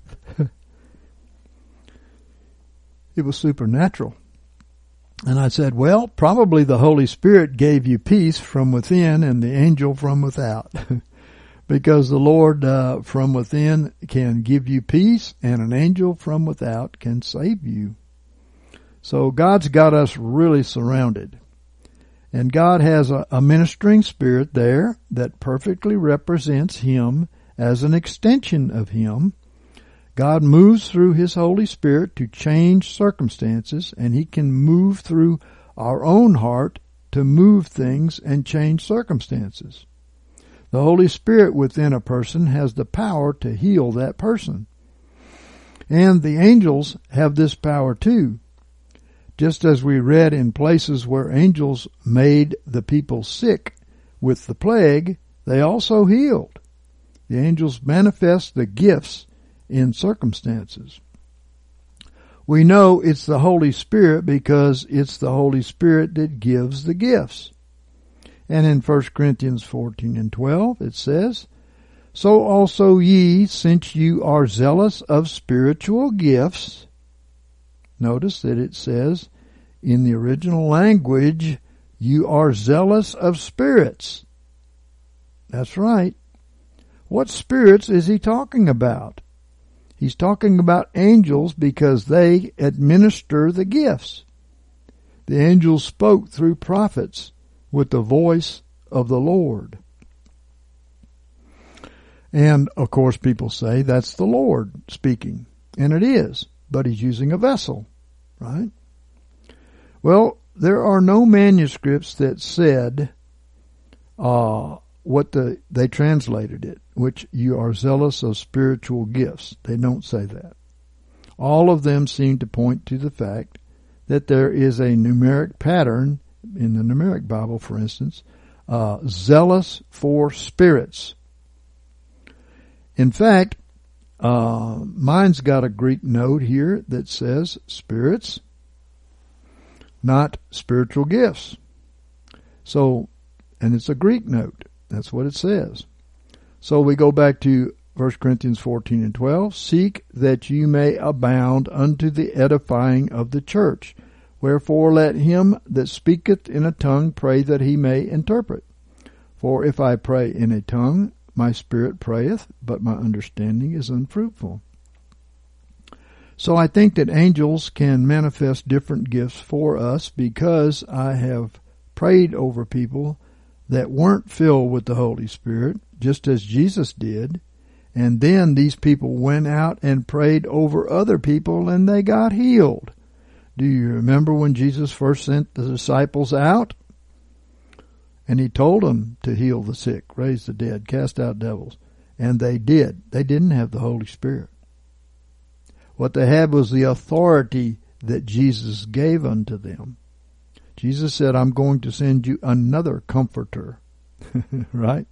It was supernatural. And I said, well, probably the Holy Spirit gave you peace from within and the angel from without. Because the Lord uh, from within can give you peace, and an angel from without can save you. So God's got us really surrounded. And God has a, a ministering spirit there that perfectly represents Him as an extension of Him. God moves through His Holy Spirit to change circumstances, and He can move through our own heart to move things and change circumstances. The Holy Spirit within a person has the power to heal that person. And the angels have this power too. Just as we read in places where angels made the people sick with the plague, they also healed. The angels manifest the gifts in circumstances. We know it's the Holy Spirit because it's the Holy Spirit that gives the gifts. And in First Corinthians fourteen and twelve it says, so also ye, since you are zealous of spiritual gifts. Notice that it says in the original language, you are zealous of spirits. That's right. What spirits is he talking about? He's talking about angels because they administer the gifts. The angels spoke through prophets with the voice of the Lord. And, of course, people say that's the Lord speaking. And it is, but He's using a vessel, right? Well, there are no manuscripts that said uh, what the they translated it, which you are zealous of spiritual gifts. They don't say that. All of them seem to point to the fact that there is a numeric pattern, in the numeric Bible, for instance, uh, zealous for spirits. In fact, uh, mine's got a Greek note here that says spirits, not spiritual gifts. So, and it's a Greek note. That's what it says. So we go back to First Corinthians fourteen and twelve. Seek that you may abound unto the edifying of the church. Wherefore let him that speaketh in a tongue pray that he may interpret. For if I pray in a tongue, my spirit prayeth, but my understanding is unfruitful. So I think that angels can manifest different gifts for us because I have prayed over people that weren't filled with the Holy Spirit, just as Jesus did, and then these people went out and prayed over other people and they got healed. Do you remember when Jesus first sent the disciples out? And he told them to heal the sick, raise the dead, cast out devils. And they did. They didn't have the Holy Spirit. What they had was the authority that Jesus gave unto them. Jesus said, I'm going to send you another comforter. Right?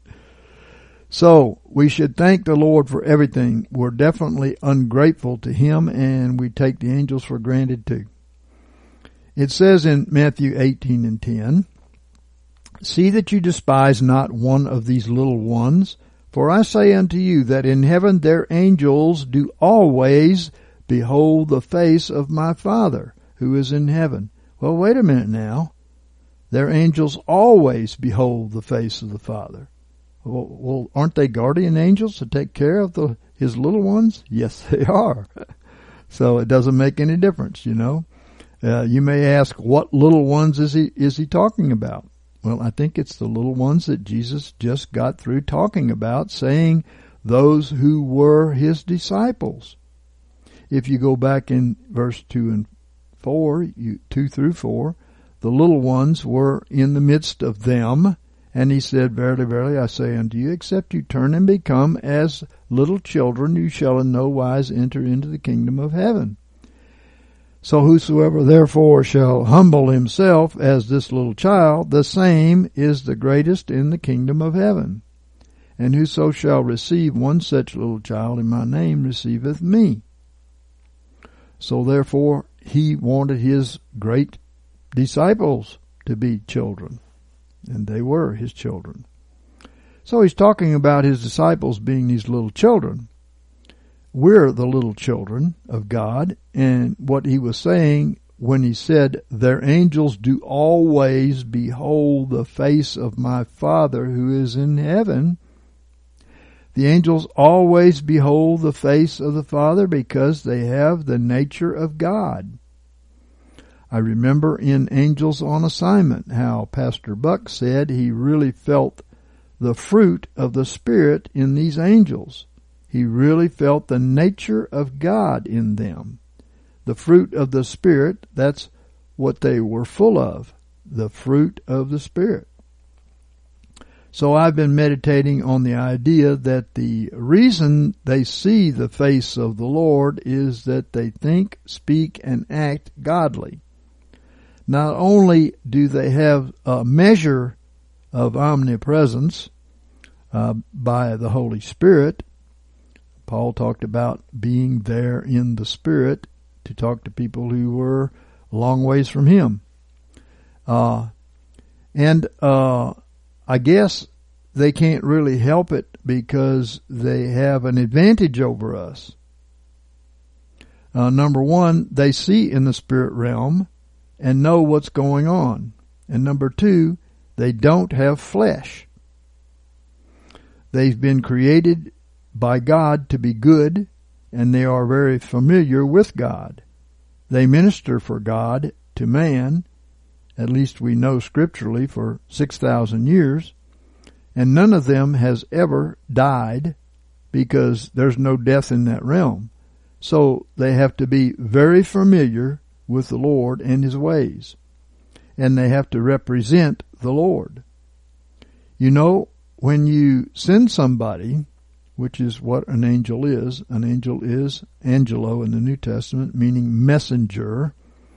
So we should thank the Lord for everything. We're definitely ungrateful to him, and we take the angels for granted too. It says in Matthew eighteen and ten, see that you despise not one of these little ones, for I say unto you that in heaven their angels do always behold the face of my Father who is in heaven. Well, wait a minute now. Their angels always behold the face of the Father. Well, well, aren't they guardian angels to take care of the his little ones? Yes, they are. So it doesn't make any difference, you know. Uh, you may ask, what little ones is he is he talking about? Well, I think it's the little ones that Jesus just got through talking about, saying those who were his disciples. If you go back in verse two and four, you, two through four, the little ones were in the midst of them. And he said, verily, verily, I say unto you, except you turn and become as little children, you shall in no wise enter into the kingdom of heaven. So whosoever therefore shall humble himself as this little child, the same is the greatest in the kingdom of heaven. And whoso shall receive one such little child in my name receiveth me. So therefore he wanted his great disciples to be children. And they were his children. So he's talking about his disciples being these little children. We're the little children of God. And what he was saying when he said, their angels do always behold the face of my Father who is in heaven. The angels always behold the face of the Father because they have the nature of God. I remember in Angels on Assignment how Pastor Buck said he really felt the fruit of the Spirit in these angels. He really felt the nature of God in them. The fruit of the Spirit, that's what they were full of, the fruit of the Spirit. So I've been meditating on the idea that the reason they see the face of the Lord is that they think, speak, and act godly. Not only do they have a measure of omnipresence uh, by the Holy Spirit, Paul talked about being there in the Spirit to talk to people who were a long ways from him. Uh, and uh, I guess they can't really help it because they have an advantage over us. Uh, number one, they see in the spirit realm and know what's going on. And number two, they don't have flesh. They've been created by God to be good, and they are very familiar with God. They minister for God to man, at least we know scripturally, for six thousand years, and none of them has ever died because there's no death in that realm. So they have to be very familiar with the Lord and his ways. And they have to represent the Lord. You know, when you send somebody, which is what an angel is, an angel is angelo in the New Testament, meaning messenger.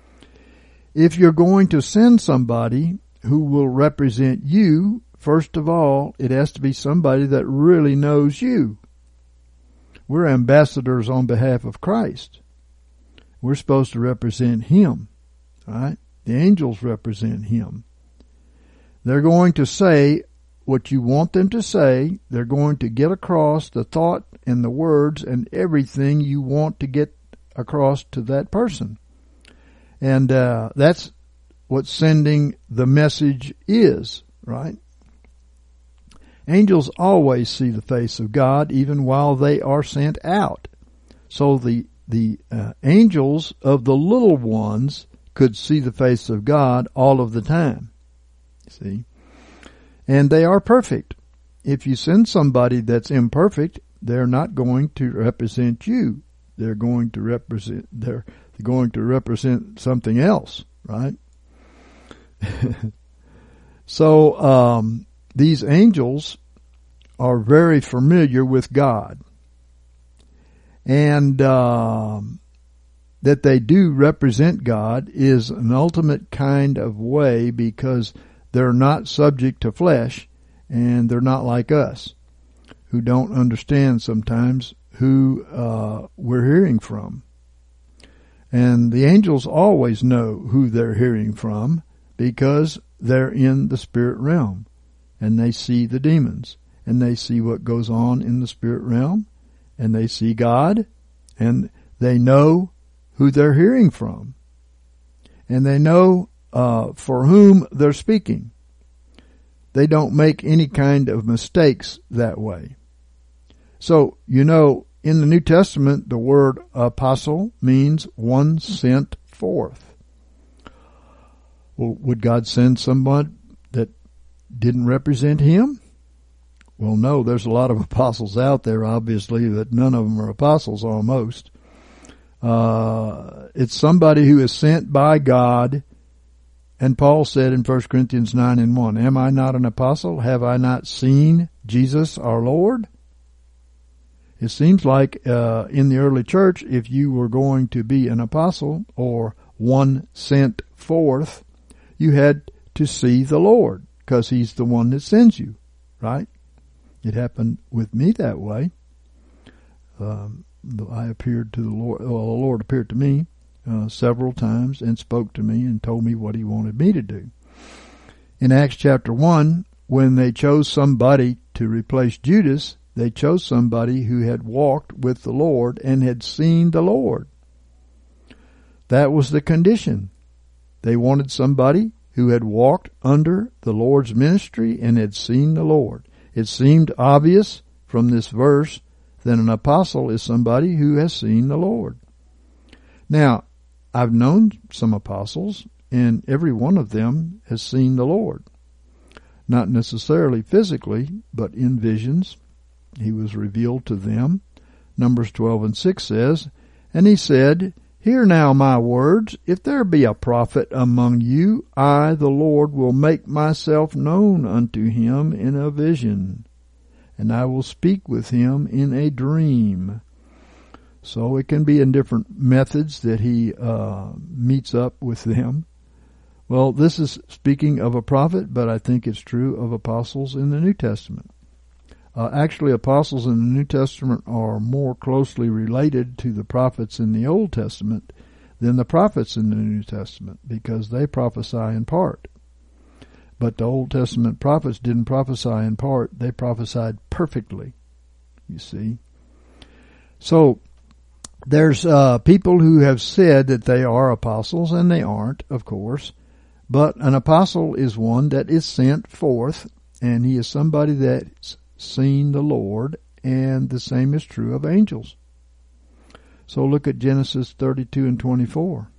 If you're going to send somebody who will represent you, first of all, it has to be somebody that really knows you. We're ambassadors on behalf of Christ. We're supposed to represent him, right? The angels represent him. They're going to say what you want them to say. They're going to get across the thought and the words and everything you want to get across to that person. And uh, that's what sending the message is, right? Angels always see the face of God even while they are sent out. So the the uh, angels of the little ones could see the face of God all of the time. See? And they are perfect. If you send somebody that's imperfect, they're not going to represent you. They're going to represent they're going to represent something else, right? So um, these angels are very familiar with God, and um, that they do represent God is an ultimate kind of way, because they're not subject to flesh, and they're not like us, who don't understand sometimes who uh, we're hearing from. And the angels always know who they're hearing from, because they're in the spirit realm, and they see the demons, and they see what goes on in the spirit realm, and they see God, and they know who they're hearing from, and they know uh, for whom they're speaking. They don't make any kind of mistakes that way. So, you know, in the New Testament, the word apostle means one sent forth. Well, would God send someone that didn't represent him? Well, no, there's a lot of apostles out there, obviously, that none of them are apostles almost. Uh, it's somebody who is sent by God. And Paul said in First Corinthians nine and one, am I not an apostle? Have I not seen Jesus our Lord? It seems like uh, in the early church, if you were going to be an apostle or one sent forth, you had to see the Lord, because he's the one that sends you, right? It happened with me that way. Um, I appeared to the Lord, well, the Lord appeared to me uh, several times and spoke to me and told me what he wanted me to do. In Acts chapter one, when they chose somebody to replace Judas, they chose somebody who had walked with the Lord and had seen the Lord. That was the condition. They wanted somebody who had walked under the Lord's ministry and had seen the Lord. It seemed obvious from this verse that an apostle is somebody who has seen the Lord. Now, I've known some apostles, and every one of them has seen the Lord. Not necessarily physically, but in visions. He was revealed to them. Numbers twelve and six says, and he said, hear now my words. If there be a prophet among you, I, the Lord, will make myself known unto him in a vision, and I will speak with him in a dream. So it can be in different methods that he uh, meets up with them. Well, this is speaking of a prophet, but I think it's true of apostles in the New Testament. Uh, actually, apostles in the New Testament are more closely related to the prophets in the Old Testament than the prophets in the New Testament, because they prophesy in part. But the Old Testament prophets didn't prophesy in part. They prophesied perfectly, you see. So there's uh, people who have said that they are apostles, and they aren't, of course. But an apostle is one that is sent forth, and he is somebody that's seen the Lord, and the same is true of angels. So look at Genesis thirty-two and twenty-four.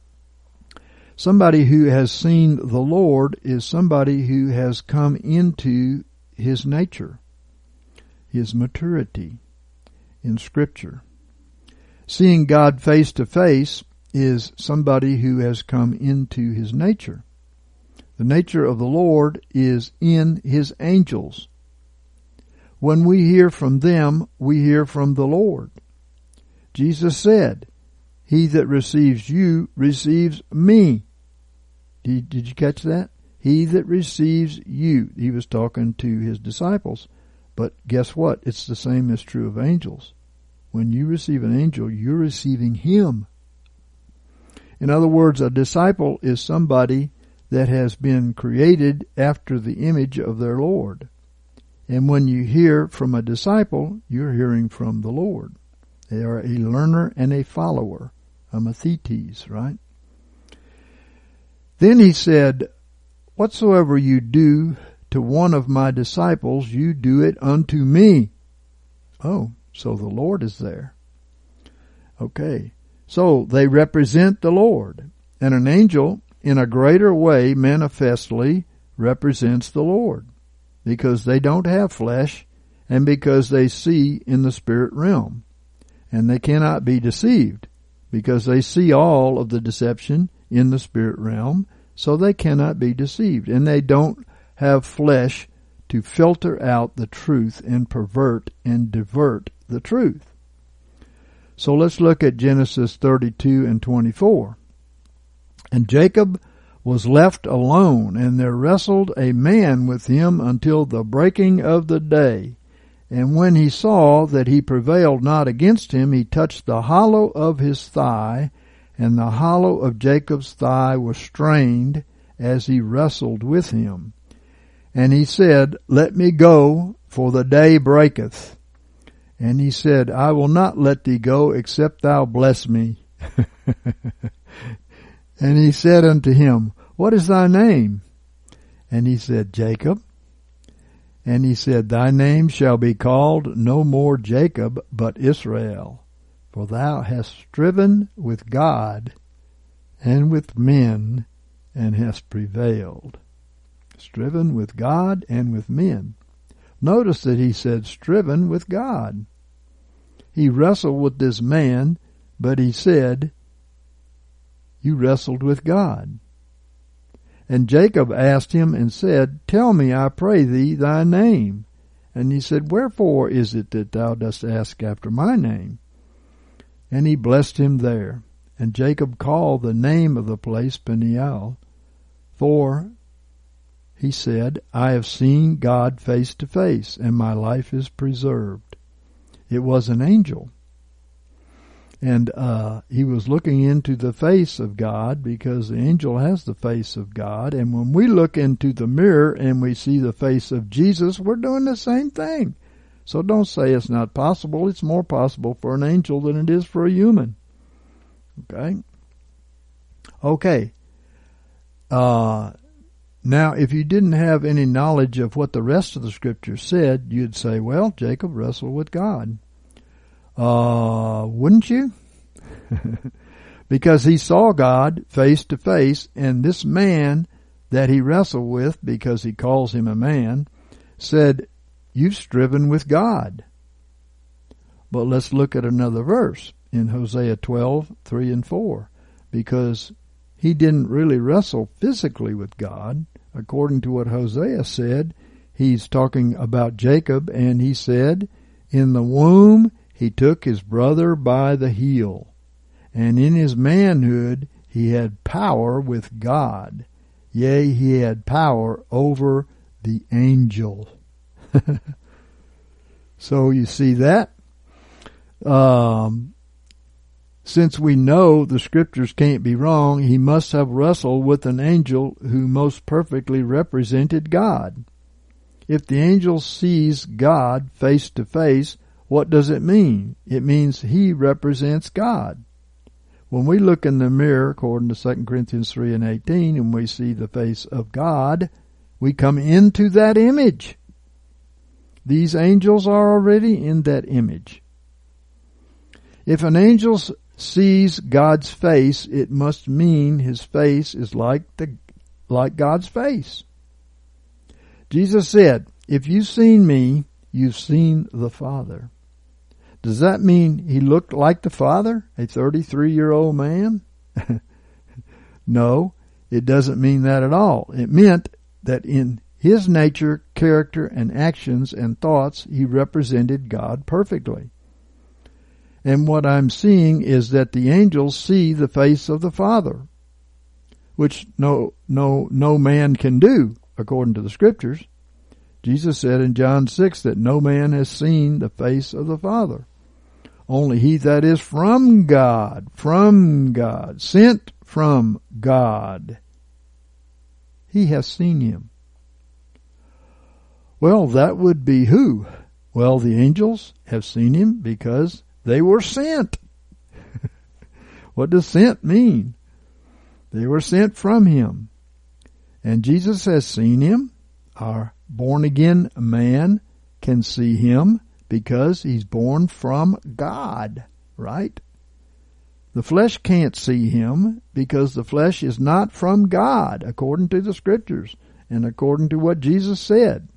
Somebody who has seen the Lord is somebody who has come into his nature, his maturity in Scripture. Seeing God face to face is somebody who has come into his nature. The nature of the Lord is in his angels. When we hear from them, we hear from the Lord. Jesus said, he that receives you receives me. Did, did you catch that? He that receives you. He was talking to his disciples. But guess what? It's the same as true of angels. When you receive an angel, you're receiving him. In other words, a disciple is somebody that has been created after the image of their Lord. And when you hear from a disciple, you're hearing from the Lord. They are a learner and a follower, a mathetes, right? Then he said, whatsoever you do to one of my disciples, you do it unto me. Oh, so the Lord is there. Okay, so they represent the Lord. And an angel, in a greater way, manifestly represents the Lord, because they don't have flesh, and because they see in the spirit realm. And they cannot be deceived, because they see all of the deception in the spirit realm, so they cannot be deceived. And they don't have flesh to filter out the truth and pervert and divert the truth. So let's look at Genesis thirty-two and twenty-four. And Jacob was left alone, and there wrestled a man with him until the breaking of the day. And when he saw that he prevailed not against him, he touched the hollow of his thigh, and the hollow of Jacob's thigh was strained as he wrestled with him. And he said, let me go, for the day breaketh. And he said, I will not let thee go, except thou bless me. And he said unto him, what is thy name? And he said, Jacob. And he said, thy name shall be called no more Jacob, but Israel. For thou hast striven with God and with men, and hast prevailed. Striven with God and with men. Notice that he said striven with God. He wrestled with this man, but he said, you wrestled with God. And Jacob asked him and said, tell me, I pray thee, thy name. And he said, wherefore is it that thou dost ask after my name? And he blessed him there. And Jacob called the name of the place Peniel, for he said, I have seen God face to face, and my life is preserved. It was an angel. And uh, he was looking into the face of God, because the angel has the face of God. And when we look into the mirror and we see the face of Jesus, we're doing the same thing. So don't say it's not possible. It's more possible for an angel than it is for a human. Okay? Okay. Uh, now, if you didn't have any knowledge of what the rest of the scripture said, you'd say, well, Jacob wrestled with God. Uh, wouldn't you? Because he saw God face to face, and this man that he wrestled with, because he calls him a man, said, you've striven with God. But let's look at another verse in Hosea twelve, three and four, because he didn't really wrestle physically with God. According to what Hosea said, he's talking about Jacob, and he said, in the womb he took his brother by the heel, and in his manhood he had power with God. Yea, he had power over the angel. So you see that? Um, since we know the scriptures can't be wrong, he must have wrestled with an angel who most perfectly represented God. If the angel sees God face to face, what does it mean? It means he represents God. When we look in the mirror, according to Second Corinthians three and eighteen, and we see the face of God, we come into that image. These angels are already in that image. If an angel sees God's face, it must mean his face is like the like God's face. Jesus said, if you've seen me, you've seen the Father. Does that mean he looked like the Father, a thirty-three-year-old man? No, it doesn't mean that at all. It meant that in his nature, character, and actions and thoughts, he represented God perfectly. And what I'm seeing is that the angels see the face of the Father, which no, no, no man can do, according to the Scriptures. Jesus said in John six that no man has seen the face of the Father. Only he that is from God, from God, sent from God, he has seen him. Well, that would be who? Well, the angels have seen him because they were sent. What does sent mean? They were sent from him. And Jesus has seen him. Our born-again man can see him because he's born from God, right? The flesh can't see him because the flesh is not from God, according to the Scriptures and according to what Jesus said.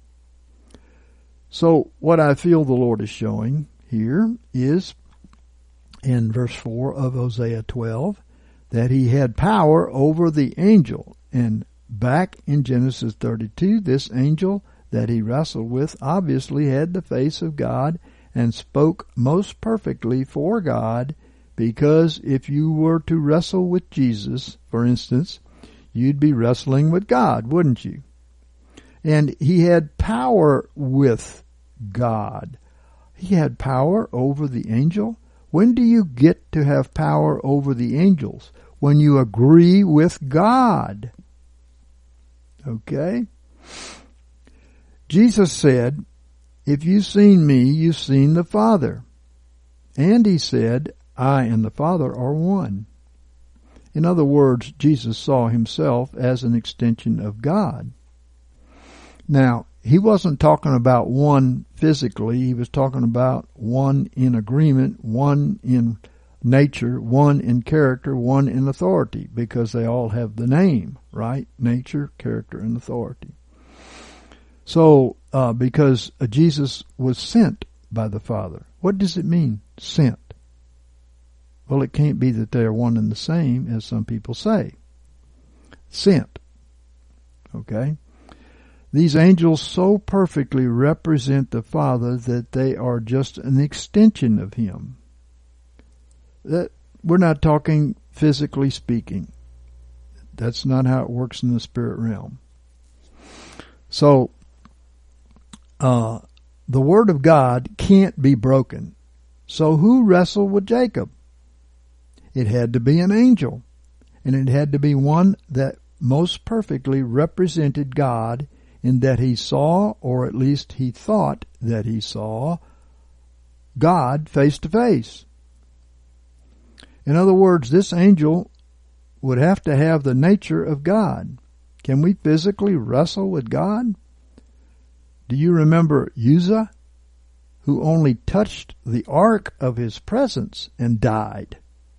So what I feel the Lord is showing here is in verse four of Hosea twelve that he had power over the angel. And back in Genesis thirty-two, this angel that he wrestled with obviously had the face of God and spoke most perfectly for God, because if you were to wrestle with Jesus, for instance, you'd be wrestling with God, wouldn't you? And he had power with God. He had power over the angel. When do you get to have power over the angels? When you agree with God. Okay? Jesus said, if you've seen me, you've seen the Father. And he said, I and the Father are one. In other words, Jesus saw himself as an extension of God. Now, he wasn't talking about one physically. He was talking about one in agreement, one in nature, one in character, one in authority, because they all have the name, right? Nature, character, and authority. So, uh, because uh, Jesus was sent by the Father. What does it mean, sent? Well, it can't be that they are one and the same, as some people say. Sent. Okay? These angels so perfectly represent the Father that they are just an extension of him. That we're not talking physically speaking. That's not how it works in the spirit realm. So, uh, the Word of God can't be broken. So who wrestled with Jacob? It had to be an angel. And it had to be one that most perfectly represented God, in that he saw, or at least he thought that he saw, God face to face. In other words, this angel would have to have the nature of God. Can we physically wrestle with God? Do you remember Uzzah, who only touched the ark of his presence and died?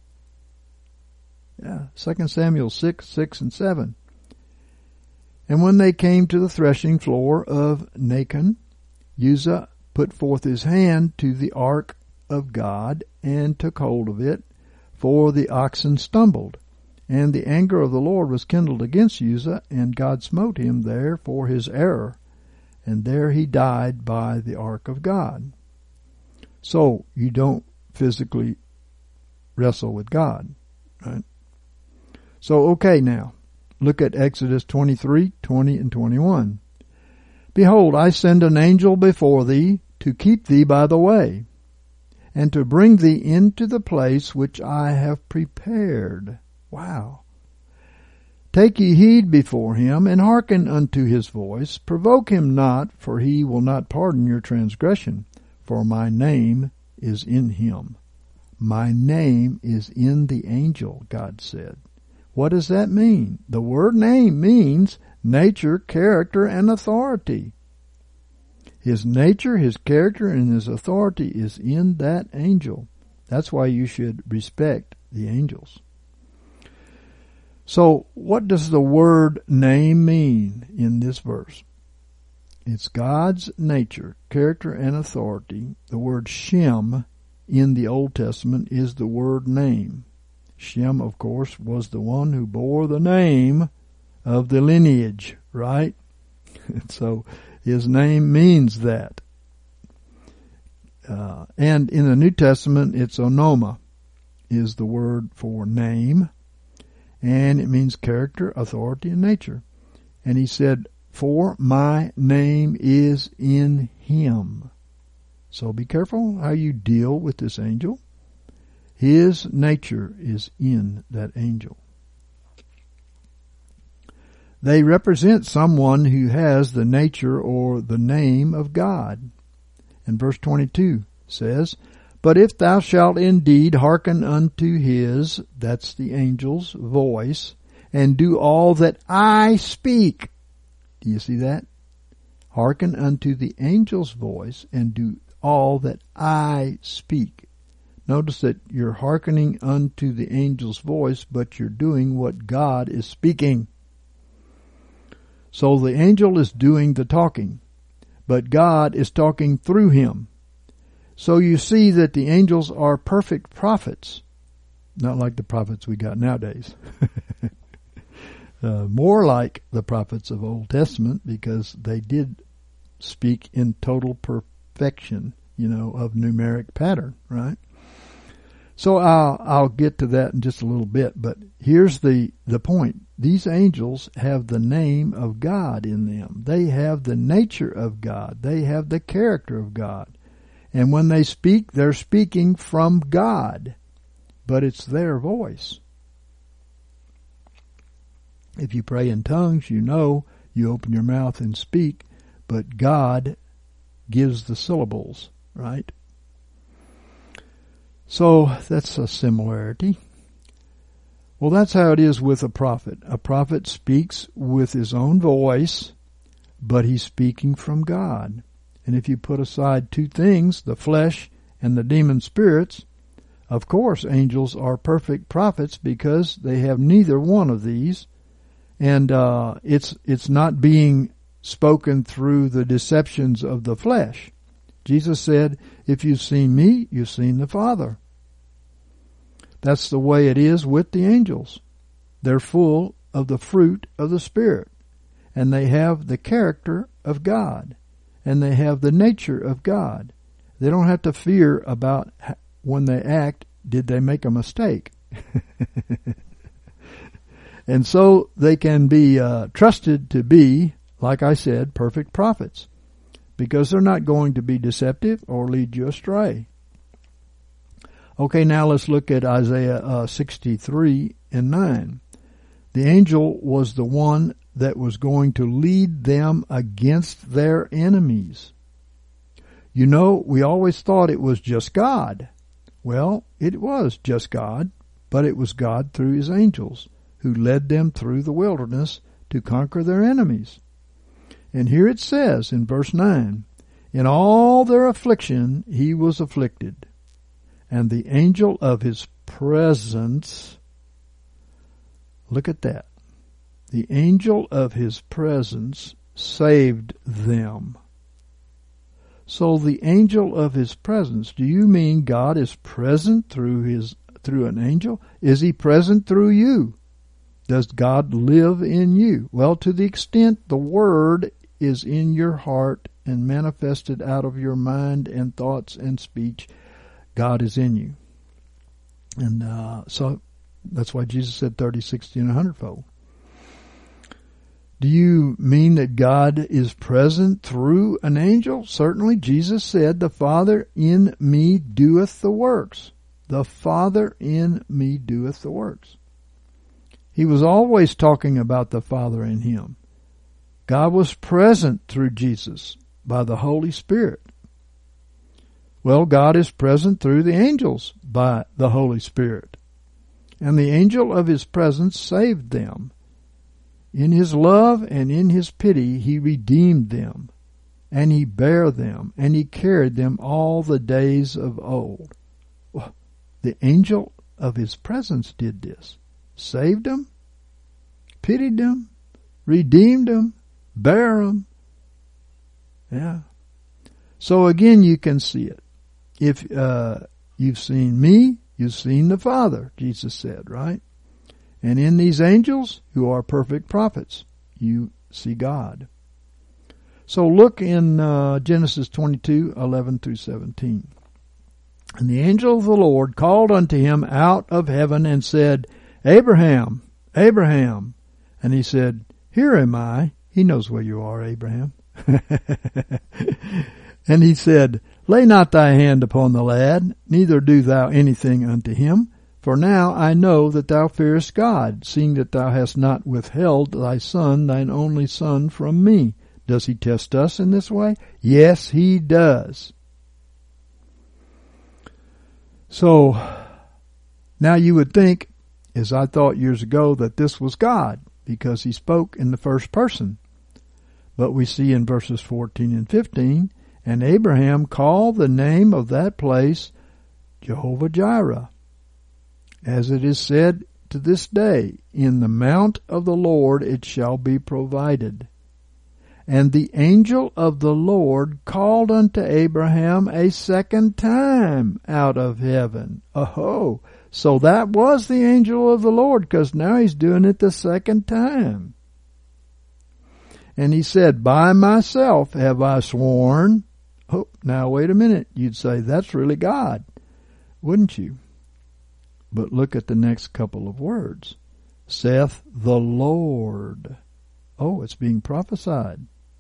Yeah, Second Samuel six, six and seven. And when they came to the threshing floor of Nacon, Uzzah put forth his hand to the ark of God and took hold of it, for the oxen stumbled. And the anger of the Lord was kindled against Uzzah, and God smote him there for his error. And there he died by the ark of God. So you don't physically wrestle with God, right? So, okay, now, look at Exodus twenty-three, twenty, and twenty-one. Behold, I send an angel before thee to keep thee by the way, and to bring thee into the place which I have prepared. Wow. Take ye heed before him, and hearken unto his voice. Provoke him not, for he will not pardon your transgression, for my name is in him. My name is in the angel, God said. What does that mean? The word name means nature, character, and authority. His nature, his character, and his authority is in that angel. That's why you should respect the angels. So, what does the word name mean in this verse? It's God's nature, character, and authority. The word Shem in the Old Testament is the word name. Shem, of course, was the one who bore the name of the lineage, right? So his name means that. Uh, and in the New Testament, it's onoma is the word for name, and it means character, authority, and nature. And he said, for my name is in him. So be careful how you deal with this angel. His nature is in that angel. They represent someone who has the nature or the name of God. And verse twenty-two says, but if thou shalt indeed hearken unto his, that's the angel's voice, and do all that I speak. Do you see that? Hearken unto the angel's voice and do all that I speak. Notice that you're hearkening unto the angel's voice, but you're doing what God is speaking. So the angel is doing the talking, but God is talking through him. So you see that the angels are perfect prophets, not like the prophets we got nowadays. uh, more like the prophets of Old Testament, because they did speak in total perfection, you know, of numeric pattern, right? So I'll, I'll get to that in just a little bit, but here's the, the point. These angels have the name of God in them. They have the nature of God. They have the character of God. And when they speak, they're speaking from God, but it's their voice. If you pray in tongues, you know, you open your mouth and speak, but God gives the syllables, right? So that's a similarity. Well, that's how it is with a prophet. A prophet speaks with his own voice, but he's speaking from God. And if you put aside two things, the flesh and the demon spirits, of course angels are perfect prophets because they have neither one of these. And uh, it's it's not being spoken through the deceptions of the flesh. Jesus said, if you've seen me, you've seen the Father. That's the way it is with the angels. They're full of the fruit of the Spirit, and they have the character of God, and they have the nature of God. They don't have to fear about when they act, did they make a mistake? And so they can be uh, trusted to be, like I said, perfect prophets, because they're not going to be deceptive or lead you astray. Okay, now let's look at Isaiah uh, sixty-three and nine. The angel was the one that was going to lead them against their enemies. You know, we always thought it was just God. Well, it was just God, but it was God through his angels who led them through the wilderness to conquer their enemies. And here it says in verse nine, in all their affliction he was afflicted, and the angel of his presence, look at that, the angel of his presence saved them. So the angel of his presence, do you mean God is present through his through an angel? Is he present through you? Does God live in you? Well, to the extent the Word is in your heart and manifested out of your mind and thoughts and speech, God is in you. And uh, so that's why Jesus said thirty, sixty, and a hundredfold. Do you mean that God is present through an angel? Certainly, Jesus said, the Father in me doeth the works. The Father in me doeth the works. He was always talking about the Father in him. God was present through Jesus by the Holy Spirit. Well, God is present through the angels by the Holy Spirit. And the angel of his presence saved them. In his love and in his pity he redeemed them, and he bare them, and he carried them all the days of old. Well, the angel of his presence did this. Saved them, pitied them, redeemed them, bare them. Yeah. So again, you can see it. If uh, you've seen me, you've seen the Father, Jesus said, right? And in these angels, who are perfect prophets, you see God. So look in uh, Genesis twenty-two, eleven through seventeen. And the angel of the Lord called unto him out of heaven and said, Abraham, Abraham. And he said, Here am I. He knows where you are, Abraham. And he said, Lay not thy hand upon the lad, neither do thou anything unto him. For now I know that thou fearest God, seeing that thou hast not withheld thy son, thine only son, from me. Does he test us in this way? Yes, he does. So, now you would think, is I thought years ago that this was God because he spoke in the first person. But we see in verses fourteen and fifteen, and Abraham called the name of that place Jehovah-Jireh, as it is said to this day, in the mount of the Lord it shall be provided. And the angel of the Lord called unto Abraham a second time out of heaven. Oh, so that was the angel of the Lord, because now he's doing it the second time. And he said, by myself have I sworn. Oh, now wait a minute. You'd say, that's really God, wouldn't you? But look at the next couple of words. Saith the Lord. Oh, it's being prophesied.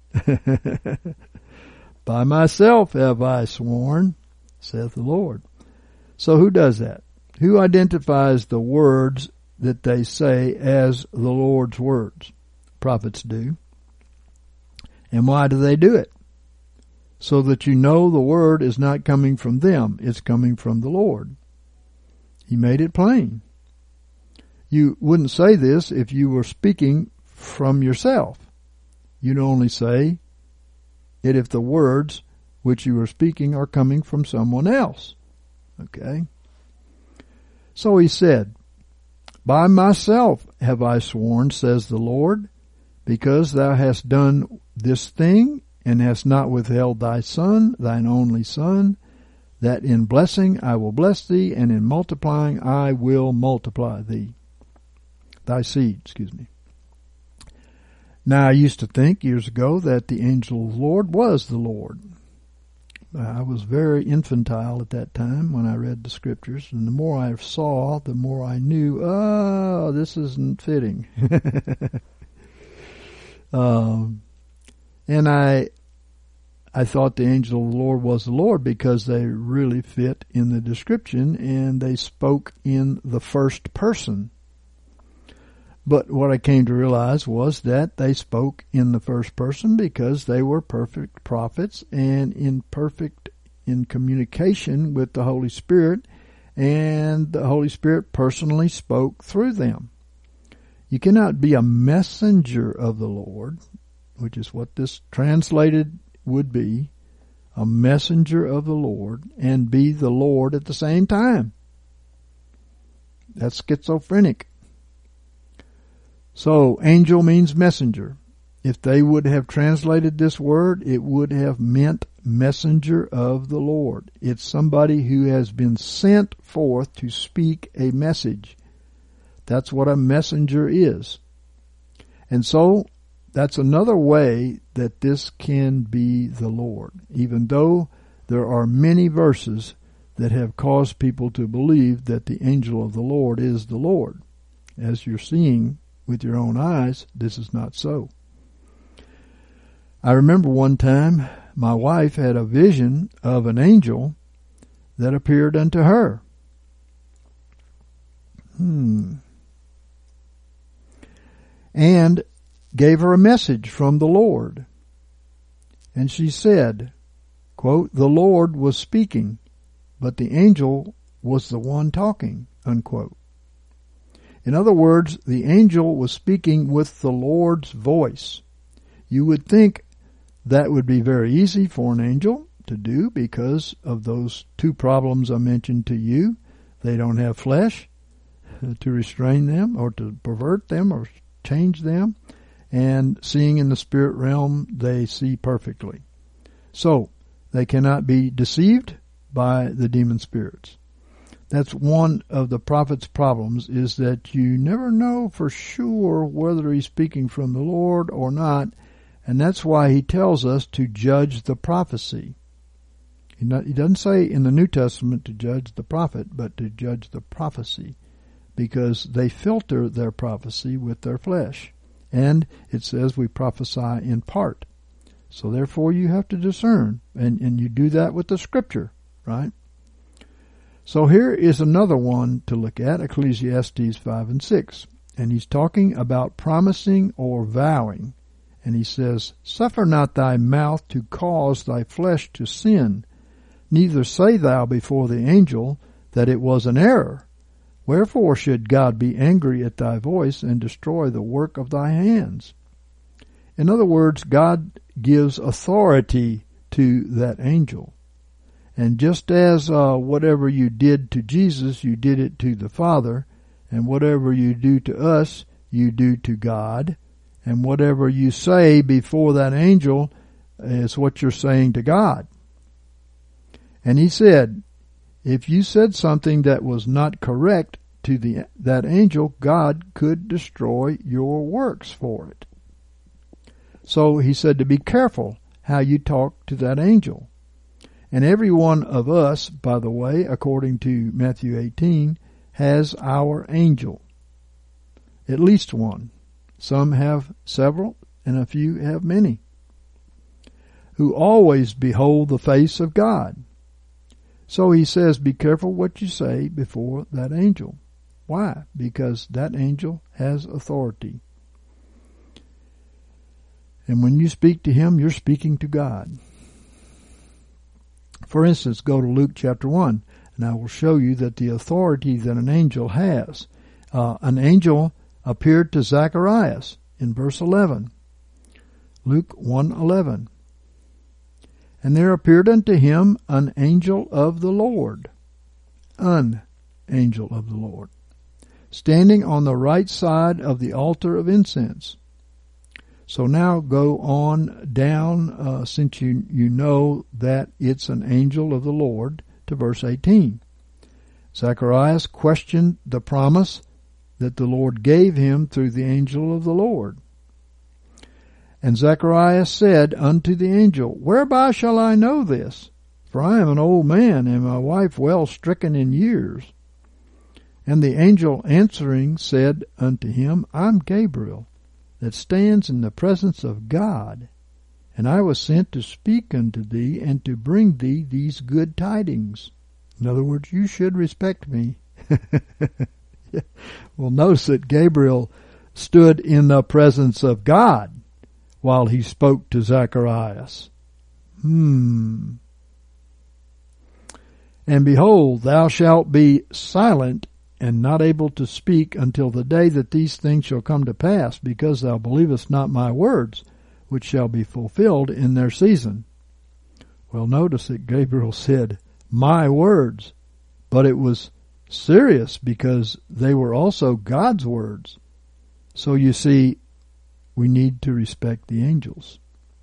By myself have I sworn, saith the Lord. So who does that? Who identifies the words that they say as the Lord's words? Prophets do. And why do they do it? So that you know the word is not coming from them, it's coming from the Lord. He made it plain. You wouldn't say this if you were speaking from yourself. You'd only say it if the words which you are speaking are coming from someone else. Okay? So he said, by myself have I sworn, says the Lord, because thou hast done this thing, and hast not withheld thy son, thine only son, that in blessing I will bless thee, and in multiplying I will multiply thee. Thy seed, excuse me. Now, I used to think years ago that the angel of the Lord was the Lord. I was very infantile at that time when I read the scriptures, and the more I saw, the more I knew, oh, this isn't fitting. um, and I I thought the angel of the Lord was the Lord because they really fit in the description, and they spoke in the first person. But what I came to realize was that they spoke in the first person because they were perfect prophets and in perfect in communication with the Holy Spirit, and the Holy Spirit personally spoke through them. You cannot be a messenger of the Lord, which is what this translated would be, a messenger of the Lord, and be the Lord at the same time. That's schizophrenic. So, angel means messenger. If they would have translated this word, it would have meant messenger of the Lord. It's somebody who has been sent forth to speak a message. That's what a messenger is. And so, that's another way that this can be the Lord, even though there are many verses that have caused people to believe that the angel of the Lord is the Lord. As you're seeing with your own eyes, this is not so. I remember one time my wife had a vision of an angel that appeared unto her. Hmm. And gave her a message from the Lord. And she said, quote, the Lord was speaking, but the angel was the one talking, unquote. In other words, the angel was speaking with the Lord's voice. You would think that would be very easy for an angel to do because of those two problems I mentioned to you. They don't have flesh to restrain them or to pervert them or change them. And seeing in the spirit realm, they see perfectly. So, they cannot be deceived by the demon spirits. That's one of the prophet's problems, is that you never know for sure whether he's speaking from the Lord or not, and that's why he tells us to judge the prophecy. He, not, he doesn't say in the New Testament to judge the prophet, but to judge the prophecy, because they filter their prophecy with their flesh. And it says we prophesy in part. So therefore you have to discern, and, and you do that with the scripture, right? So here is another one to look at, Ecclesiastes five and six. And he's talking about promising or vowing. And he says, suffer not thy mouth to cause thy flesh to sin, neither say thou before the angel that it was an error, Wherefore should God be angry at thy voice and destroy the work of thy hands? In other words, God gives authority to that angel. And just as uh, whatever you did to Jesus, you did it to the Father, and whatever you do to us, you do to God, and whatever you say before that angel is what you're saying to God. And he said, if you said something that was not correct to the that angel, God could destroy your works for it. So he said to be careful how you talk to that angel. And every one of us, by the way, according to Matthew eighteen, has our angel. At least one. Some have several, and a few have many. Who always behold the face of God. So he says, be careful what you say before that angel. Why? Because that angel has authority. And when you speak to him, you're speaking to God. For instance, go to Luke chapter one, and I will show you that the authority that an angel has. Uh, an angel appeared to Zacharias in verse eleven. Luke one eleven. And there appeared unto him an angel of the Lord. An angel of the Lord. Standing on the right side of the altar of incense. So now go on down, uh, since you, you know that it's an angel of the Lord, to verse eighteen. Zacharias questioned the promise that the Lord gave him through the angel of the Lord. And Zacharias said unto the angel, whereby shall I know this? For I am an old man, and my wife well stricken in years. And the angel answering said unto him, I'm Gabriel, that stands in the presence of God, and I was sent to speak unto thee and to bring thee these good tidings. In other words, you should respect me. Well, notice that Gabriel stood in the presence of God while he spoke to Zacharias. Hmm. And behold, thou shalt be silent and not able to speak until the day that these things shall come to pass, because thou believest not my words, which shall be fulfilled in their season. Well, notice that Gabriel said, my words, but it was serious because they were also God's words. So you see, we need to respect the angels.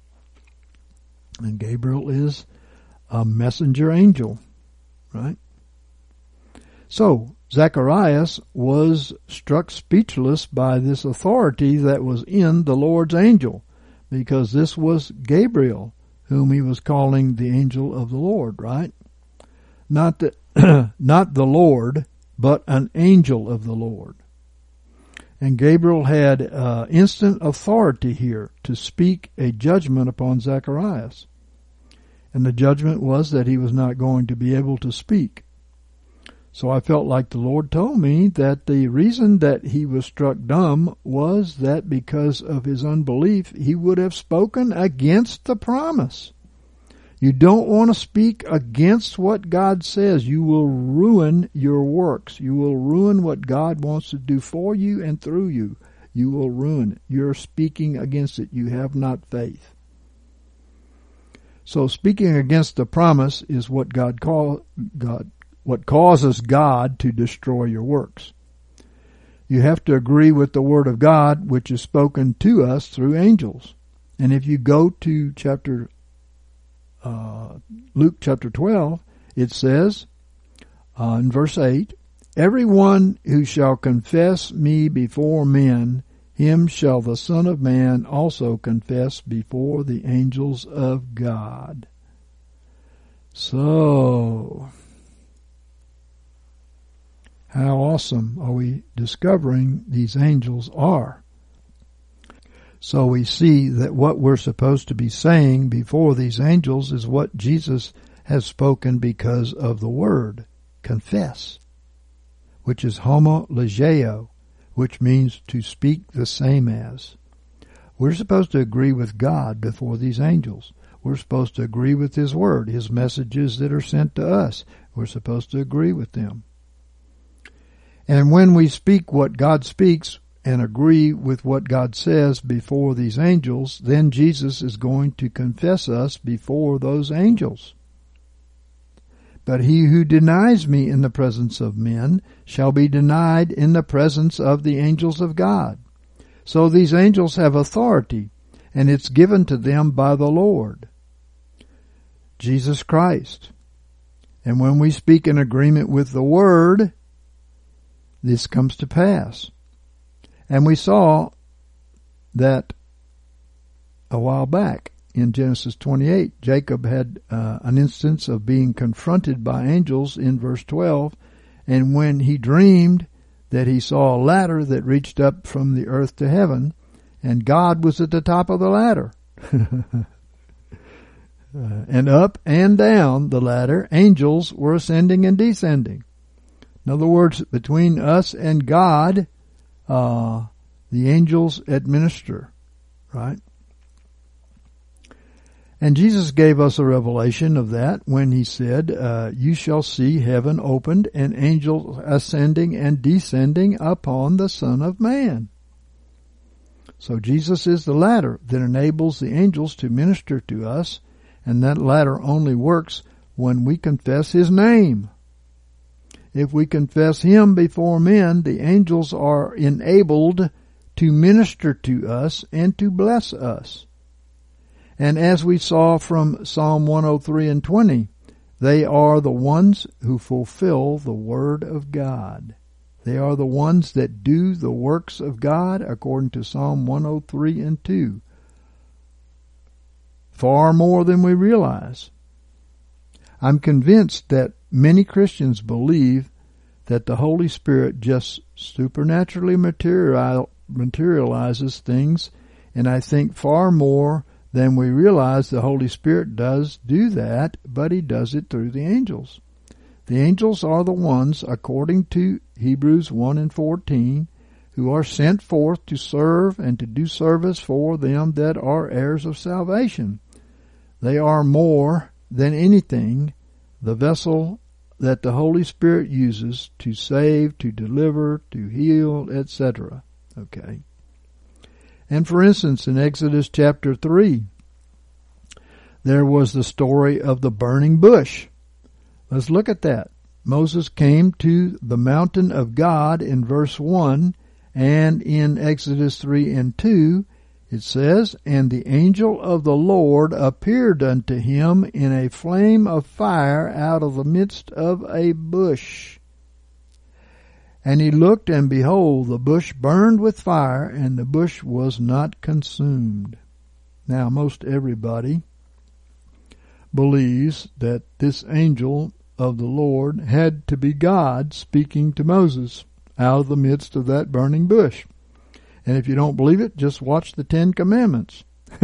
And Gabriel is a messenger angel, right? So, Zacharias was struck speechless by this authority that was in the Lord's angel, because this was Gabriel, whom he was calling the angel of the Lord, right? Not the, not the Lord, but an angel of the Lord. And Gabriel had uh, instant authority here to speak a judgment upon Zacharias. And the judgment was that he was not going to be able to speak. So I felt like the Lord told me that the reason that he was struck dumb was that because of his unbelief, he would have spoken against the promise. You don't want to speak against what God says. You will ruin your works. You will ruin what God wants to do for you and through you. You will ruin it. You're speaking against it. You have not faith. So speaking against the promise is what God call God what causes God to destroy your works. You have to agree with the Word of God, which is spoken to us through angels. And if you go to chapter uh, Luke chapter twelve, it says uh, in verse eight, everyone who shall confess me before men, him shall the Son of Man also confess before the angels of God. So, how awesome are we discovering these angels are? So we see that what we're supposed to be saying before these angels is what Jesus has spoken because of the word, confess, which is homologeo, which means to speak the same as. We're supposed to agree with God before these angels. We're supposed to agree with His Word, His messages that are sent to us. We're supposed to agree with them. And when we speak what God speaks and agree with what God says before these angels, then Jesus is going to confess us before those angels. But he who denies me in the presence of men shall be denied in the presence of the angels of God. So these angels have authority, and it's given to them by the Lord, Jesus Christ. And when we speak in agreement with the Word, this comes to pass. And we saw that a while back. In Genesis twenty-eight, Jacob had uh, an instance of being confronted by angels in verse twelve, and when he dreamed that he saw a ladder that reached up from the earth to heaven, and God was at the top of the ladder. uh, and up and down the ladder, angels were ascending and descending. In other words, between us and God, uh, the angels administer, right? And Jesus gave us a revelation of that when he said, uh, you shall see heaven opened and angels ascending and descending upon the Son of Man. So Jesus is the ladder that enables the angels to minister to us, and that ladder only works when we confess his name. If we confess him before men, the angels are enabled to minister to us and to bless us. And as we saw from Psalm one oh three and twenty, they are the ones who fulfill the Word of God. They are the ones that do the works of God according to Psalm one oh three and two. Far more than we realize. I'm convinced that many Christians believe that the Holy Spirit just supernaturally material, materializes things, and I think far more than we realize the Holy Spirit does do that, but he does it through the angels. The angels are the ones, according to Hebrews one and fourteen, who are sent forth to serve and to do service for them that are heirs of salvation. They are more than anything the vessel that the Holy Spirit uses to save, to deliver, to heal, et cetera. Okay. And for instance, in Exodus chapter three, there was the story of the burning bush. Let's look at that. Moses came to the mountain of God in verse one, and in Exodus three and two, it says, and the angel of the Lord appeared unto him in a flame of fire out of the midst of a bush. And he looked, and behold, the bush burned with fire, and the bush was not consumed. Now, most everybody believes that this angel of the Lord had to be God speaking to Moses out of the midst of that burning bush. And if you don't believe it, just watch the Ten Commandments.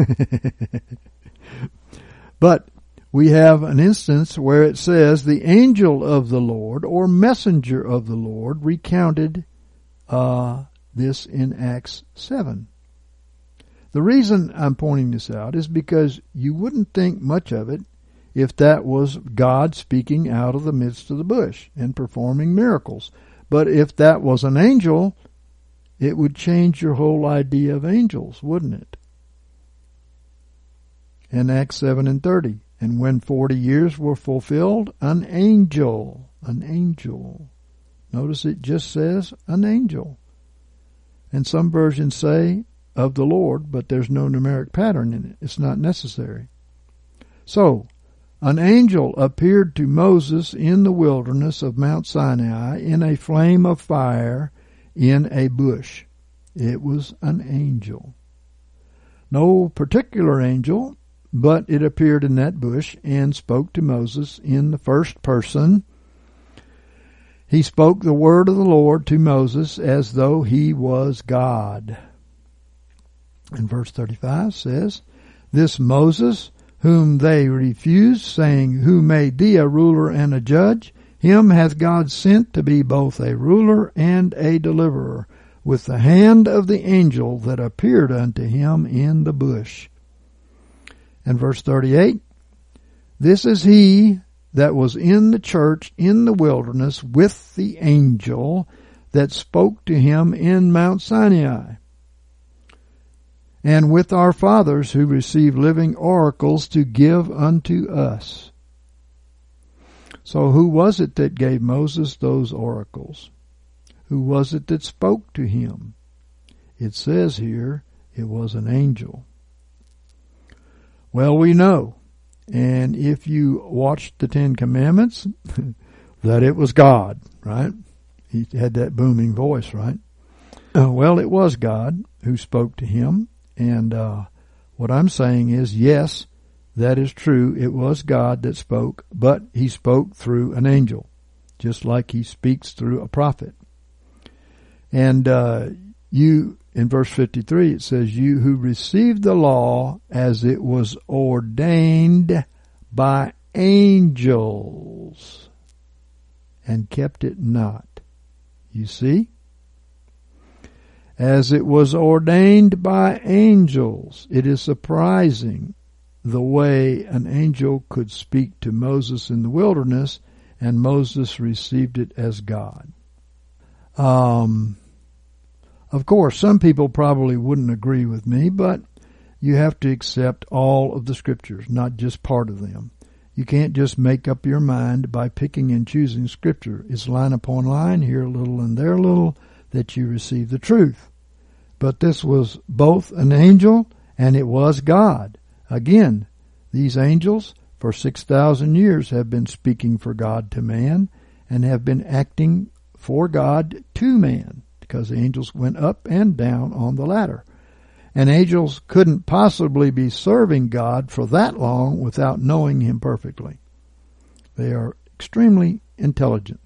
But we have an instance where it says the angel of the Lord or messenger of the Lord recounted uh, this in Acts seven. The reason I'm pointing this out is because you wouldn't think much of it if that was God speaking out of the midst of the bush and performing miracles. But if that was an angel, it would change your whole idea of angels, wouldn't it? In Acts seven and thirty. And when forty years were fulfilled, an angel, an angel. Notice it just says an angel. And some versions say of the Lord, but there's no numeric pattern in it. It's not necessary. So, an angel appeared to Moses in the wilderness of Mount Sinai in a flame of fire in a bush. It was an angel. No particular angel, but it appeared in that bush and spoke to Moses in the first person. He spoke the word of the Lord to Moses as though he was God. And verse thirty-five says, this Moses, whom they refused, saying, who made thee a ruler and a judge? Him hath God sent to be both a ruler and a deliverer, with the hand of the angel that appeared unto him in the bush. And verse thirty-eight, this is he that was in the church in the wilderness with the angel that spoke to him in Mount Sinai, and with our fathers who received living oracles to give unto us. So who was it that gave Moses those oracles? Who was it that spoke to him? It says here it was an angel. Well, we know, and if you watched the Ten Commandments, that it was God, right? He had that booming voice, right? Uh, well, it was God who spoke to him. And uh, what I'm saying is, yes, that is true. It was God that spoke, but he spoke through an angel, just like he speaks through a prophet. And uh, you, in verse fifty-three, it says, you who received the law as it was ordained by angels and kept it not. You see? As it was ordained by angels. It is surprising the way an angel could speak to Moses in the wilderness, and Moses received it as God. Um, of course, some people probably wouldn't agree with me, but you have to accept all of the scriptures, not just part of them. You can't just make up your mind by picking and choosing scripture. It's line upon line, here a little and there a little, that you receive the truth. But this was both an angel and it was God. Again, these angels for six thousand years have been speaking for God to man and have been acting for God to man, because the angels went up and down on the ladder. And angels couldn't possibly be serving God for that long without knowing him perfectly. They are extremely intelligent.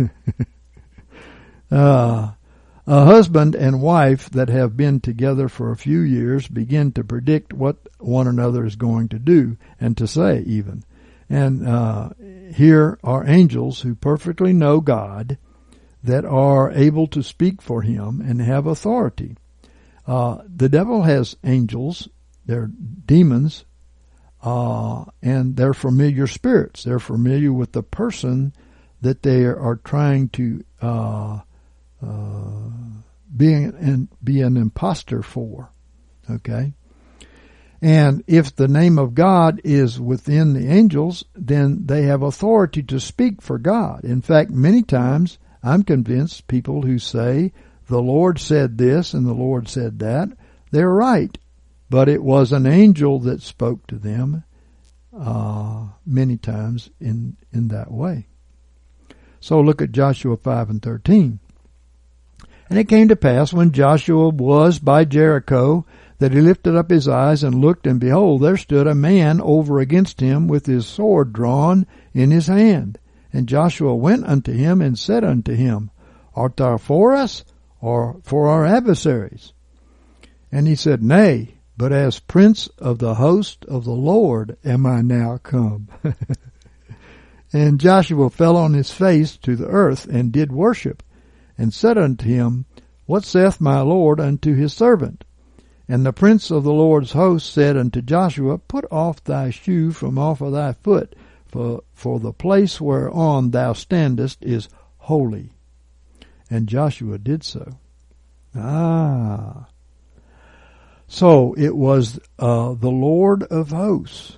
uh, a husband and wife that have been together for a few years begin to predict what one another is going to do and to say even. And uh, here are angels who perfectly know God, that are able to speak for him and have authority. Uh, the devil has angels, they're demons, uh, and they're familiar spirits. They're familiar with the person that they are trying to uh, uh, be an, be an imposter for. Okay? And if the name of God is within the angels, then they have authority to speak for God. In fact, many times I'm convinced people who say, the Lord said this and the Lord said that, they're right. But it was an angel that spoke to them uh, many times in, in that way. So look at Joshua five and thirteen. And it came to pass when Joshua was by Jericho that he lifted up his eyes and looked, and behold, there stood a man over against him with his sword drawn in his hand. And Joshua went unto him and said unto him, Art thou for us, or for our adversaries? And he said, Nay, but as prince of the host of the Lord am I now come. And Joshua fell on his face to the earth, and did worship, and said unto him, What saith my Lord unto his servant? And the prince of the Lord's host said unto Joshua, Put off thy shoe from off of thy foot, for, for the place whereon thou standest is holy. And Joshua did so. Ah. So it was uh, the Lord of hosts.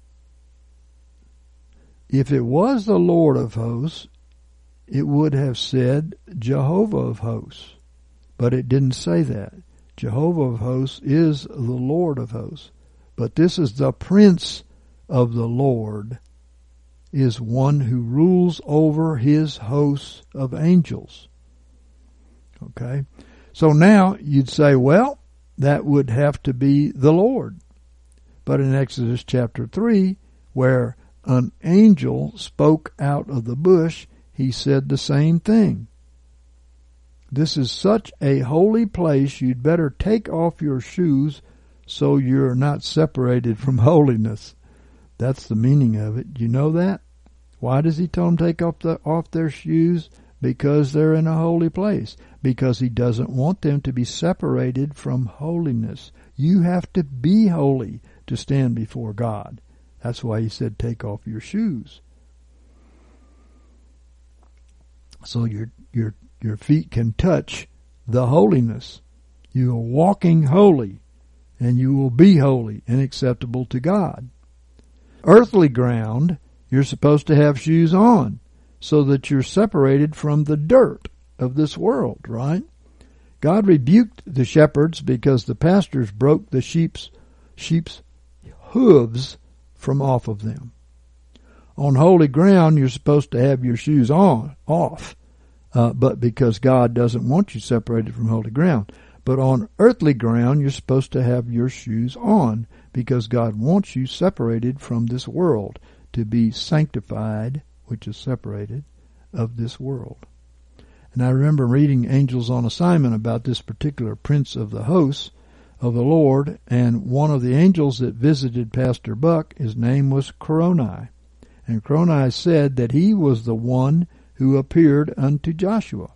If it was the Lord of hosts, it would have said Jehovah of hosts. But it didn't say that. Jehovah of hosts is the Lord of hosts. But this is the prince of the Lord, is one who rules over his hosts of angels. Okay? So now you'd say, well, that would have to be the Lord. But in Exodus chapter three, where an angel spoke out of the bush, he said the same thing. This is such a holy place, you'd better take off your shoes so you're not separated from holiness. That's the meaning of it. You know that? Why does he tell them to take off, the, off their shoes? Because they're in a holy place. Because he doesn't want them to be separated from holiness. You have to be holy to stand before God. That's why he said take off your shoes. So you're you're Your feet can touch the holiness. You are walking holy, and you will be holy and acceptable to God. Earthly ground, you're supposed to have shoes on so that you're separated from the dirt of this world, right? God rebuked the shepherds because the pastors broke the sheep's, sheep's hooves from off of them. On holy ground, you're supposed to have your shoes on, off, uh, but because God doesn't want you separated from holy ground. But on earthly ground, you're supposed to have your shoes on because God wants you separated from this world, to be sanctified, which is separated, of this world. And I remember reading Angels on Assignment about this particular prince of the hosts of the Lord, and one of the angels that visited Pastor Buck, his name was Coroni. And Coroni said that he was the one who appeared unto Joshua.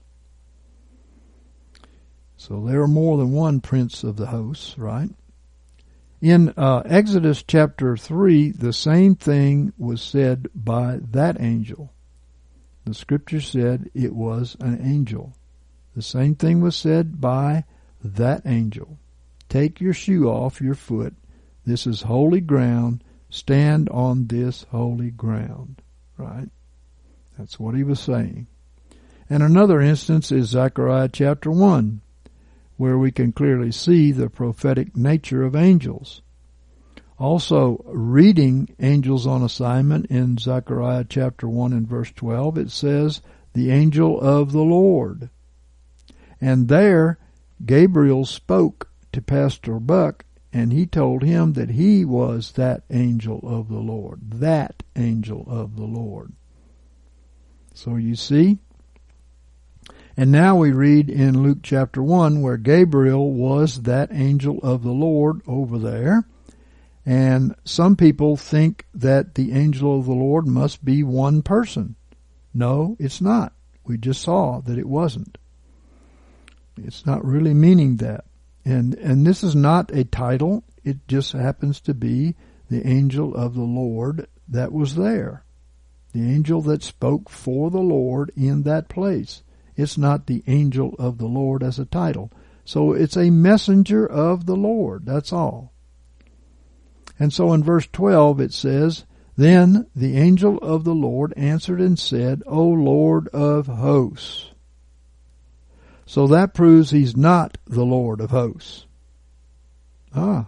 So there are more than one prince of the hosts, right? In uh, Exodus chapter three, the same thing was said by that angel. The scripture said it was an angel. The same thing was said by that angel. Take your shoe off your foot. This is holy ground. Stand on this holy ground. Right? That's what he was saying. And another instance is Zechariah chapter one, where we can clearly see the prophetic nature of angels. Also, reading Angels on Assignment in Zechariah chapter one and verse twelve, it says, the angel of the Lord. And there, Gabriel spoke to Pastor Buck, and he told him that he was that angel of the Lord. That angel of the Lord. So you see? And now we read in Luke chapter one where Gabriel was that angel of the Lord over there. And some people think that the angel of the Lord must be one person. No, it's not. We just saw that it wasn't. It's not really meaning that. And and this is not a title. It just happens to be the angel of the Lord that was there. The angel that spoke for the Lord in that place. It's not the angel of the Lord as a title. So it's a messenger of the Lord. That's all. And so in verse twelve it says, then the angel of the Lord answered and said, O Lord of hosts. So that proves he's not the Lord of hosts. Ah.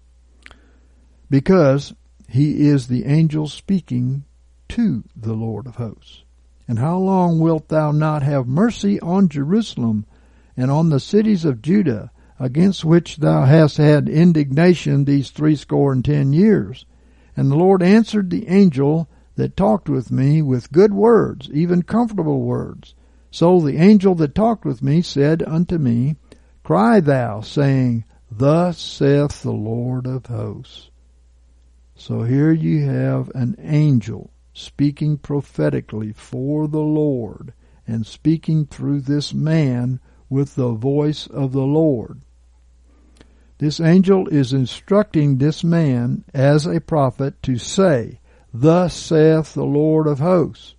Because he is the angel speaking to the Lord of hosts. And how long wilt thou not have mercy on Jerusalem and on the cities of Judah, against which thou hast had indignation these threescore and ten years? And the Lord answered the angel that talked with me with good words, even comfortable words. So the angel that talked with me said unto me, Cry thou, saying, Thus saith the Lord of hosts. So here you have an angel speaking prophetically for the Lord, and speaking through this man with the voice of the Lord. This angel is instructing this man as a prophet to say, Thus saith the Lord of hosts,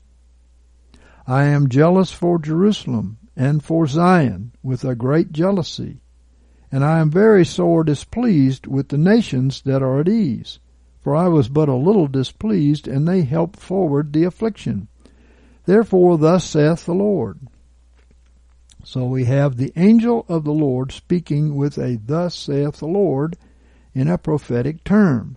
I am jealous for Jerusalem and for Zion with a great jealousy, and I am very sore displeased with the nations that are at ease. For I was but a little displeased, and they helped forward the affliction. Therefore thus saith the Lord. So we have the angel of the Lord speaking with a thus saith the Lord in a prophetic term.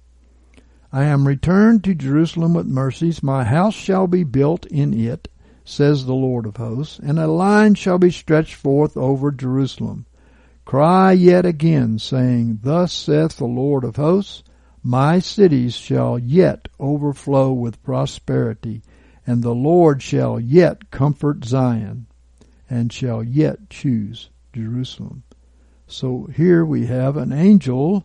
I am returned to Jerusalem with mercies. My house shall be built in it, says the Lord of hosts, and a line shall be stretched forth over Jerusalem. Cry yet again, saying, Thus saith the Lord of hosts, My cities shall yet overflow with prosperity, and the Lord shall yet comfort Zion, and shall yet choose Jerusalem. So here we have an angel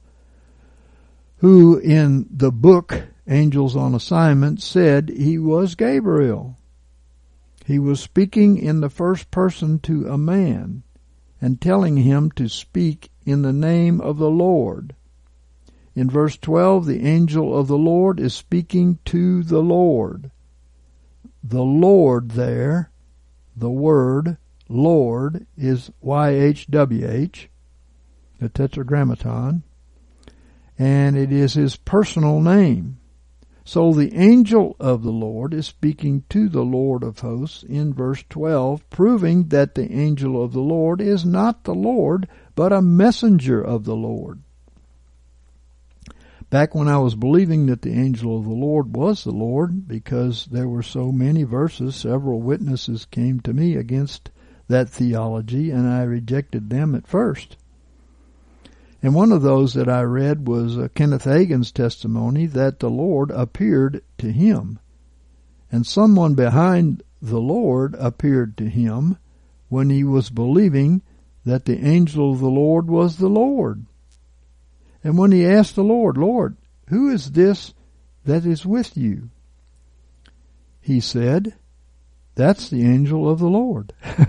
who in the book Angels on Assignment said he was Gabriel. He was speaking in the first person to a man and telling him to speak in the name of the Lord. In verse twelve, the angel of the Lord is speaking to the Lord. The Lord there, the word Lord is Y H W H, the Tetragrammaton, and it is his personal name. So the angel of the Lord is speaking to the Lord of hosts in verse twelve, proving that the angel of the Lord is not the Lord, but a messenger of the Lord. Back when I was believing that the angel of the Lord was the Lord, because there were so many verses, several witnesses came to me against that theology, and I rejected them at first. And one of those that I read was uh, Kenneth Hagin's testimony that the Lord appeared to him. And someone behind the Lord appeared to him when he was believing that the angel of the Lord was the Lord. And when he asked the Lord, Lord, who is this that is with you? He said, that's the angel of the Lord.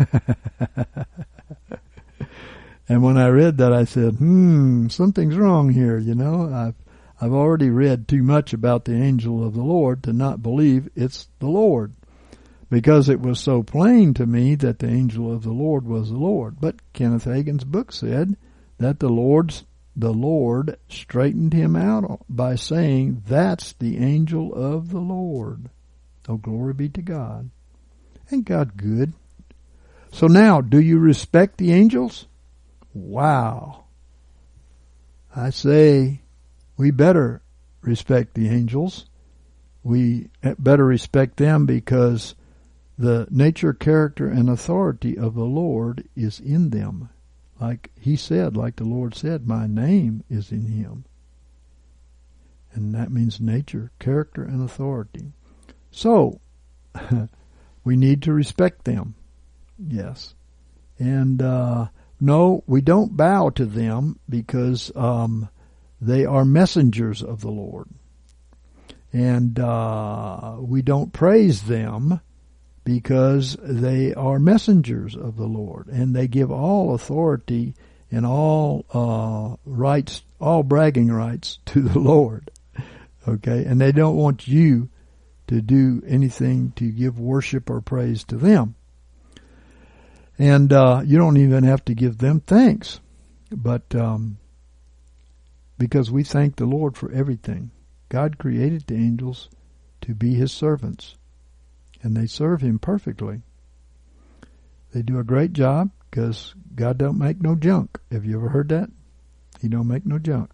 And when I read that, I said, hmm, something's wrong here, you know. I've, I've already read too much about the angel of the Lord to not believe it's the Lord, because it was so plain to me that the angel of the Lord was the Lord. But Kenneth Hagin's book said that the Lord's, the Lord straightened him out by saying, that's the angel of the Lord. Oh, glory be to God. Ain't God good? So now, do you respect the angels? Wow. I say we better respect the angels. We better respect them because the nature, character, and authority of the Lord is in them. Like he said, like the Lord said, my name is in him. And that means nature, character, and authority. So, we need to respect them. Yes. And, uh, no, we don't bow to them because um, they are messengers of the Lord. And uh, we don't praise them because they are messengers of the Lord. And they give all authority and all uh, rights, all bragging rights to the Lord. Okay? And they don't want you to do anything to give worship or praise to them. And uh, you don't even have to give them thanks, but um, because we thank the Lord for everything. God created the angels to be his servants, and they serve him perfectly. They do a great job because God don't make no junk. Have you ever heard that? He don't make no junk.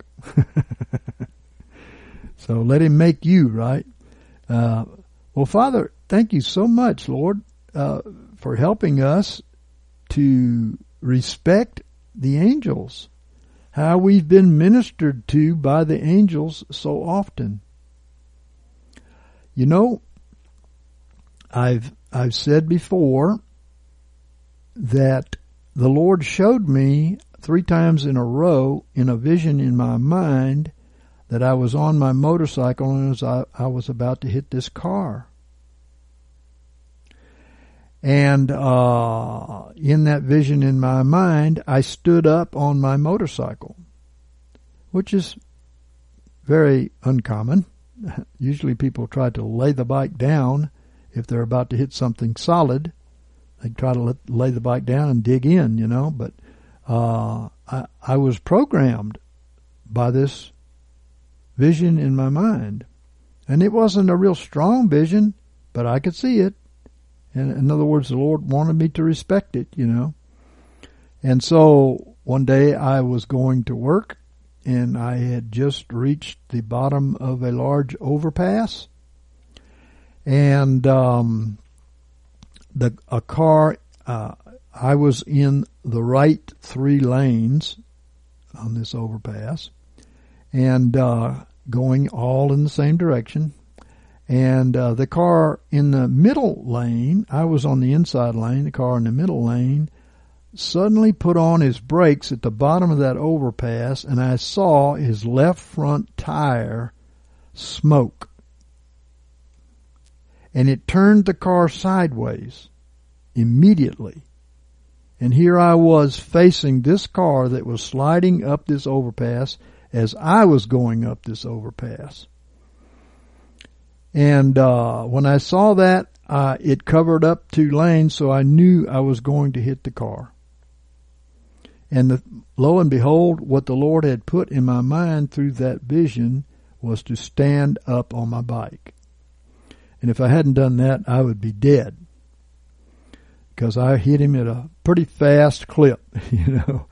So let him make you, right? Uh, well, Father, thank you so much, Lord, uh, for helping us to respect the angels, how we've been ministered to by the angels so often. You know, I've I've said before that the Lord showed me three times in a row in a vision in my mind that I was on my motorcycle and as I, I was about to hit this car. And uh, in that vision in my mind, I stood up on my motorcycle, which is very uncommon. Usually people try to lay the bike down if they're about to hit something solid. They try to let, lay the bike down and dig in, you know. But uh, I, I was programmed by this vision in my mind. And it wasn't a real strong vision, but I could see it. And in other words, the Lord wanted me to respect it, you know. And so one day I was going to work and I had just reached the bottom of a large overpass. And um, the a car, uh, I was in the right three lanes on this overpass and uh, going all in the same direction. And uh, the car in the middle lane, I was on the inside lane, the car in the middle lane, suddenly put on his brakes at the bottom of that overpass, and I saw his left front tire smoke. And it turned the car sideways immediately. And here I was facing this car that was sliding up this overpass as I was going up this overpass. And uh, when I saw that, uh, it covered up two lanes, so I knew I was going to hit the car. And the, lo and behold, what the Lord had put in my mind through that vision was to stand up on my bike. And if I hadn't done that, I would be dead, because I hit him at a pretty fast clip, you know.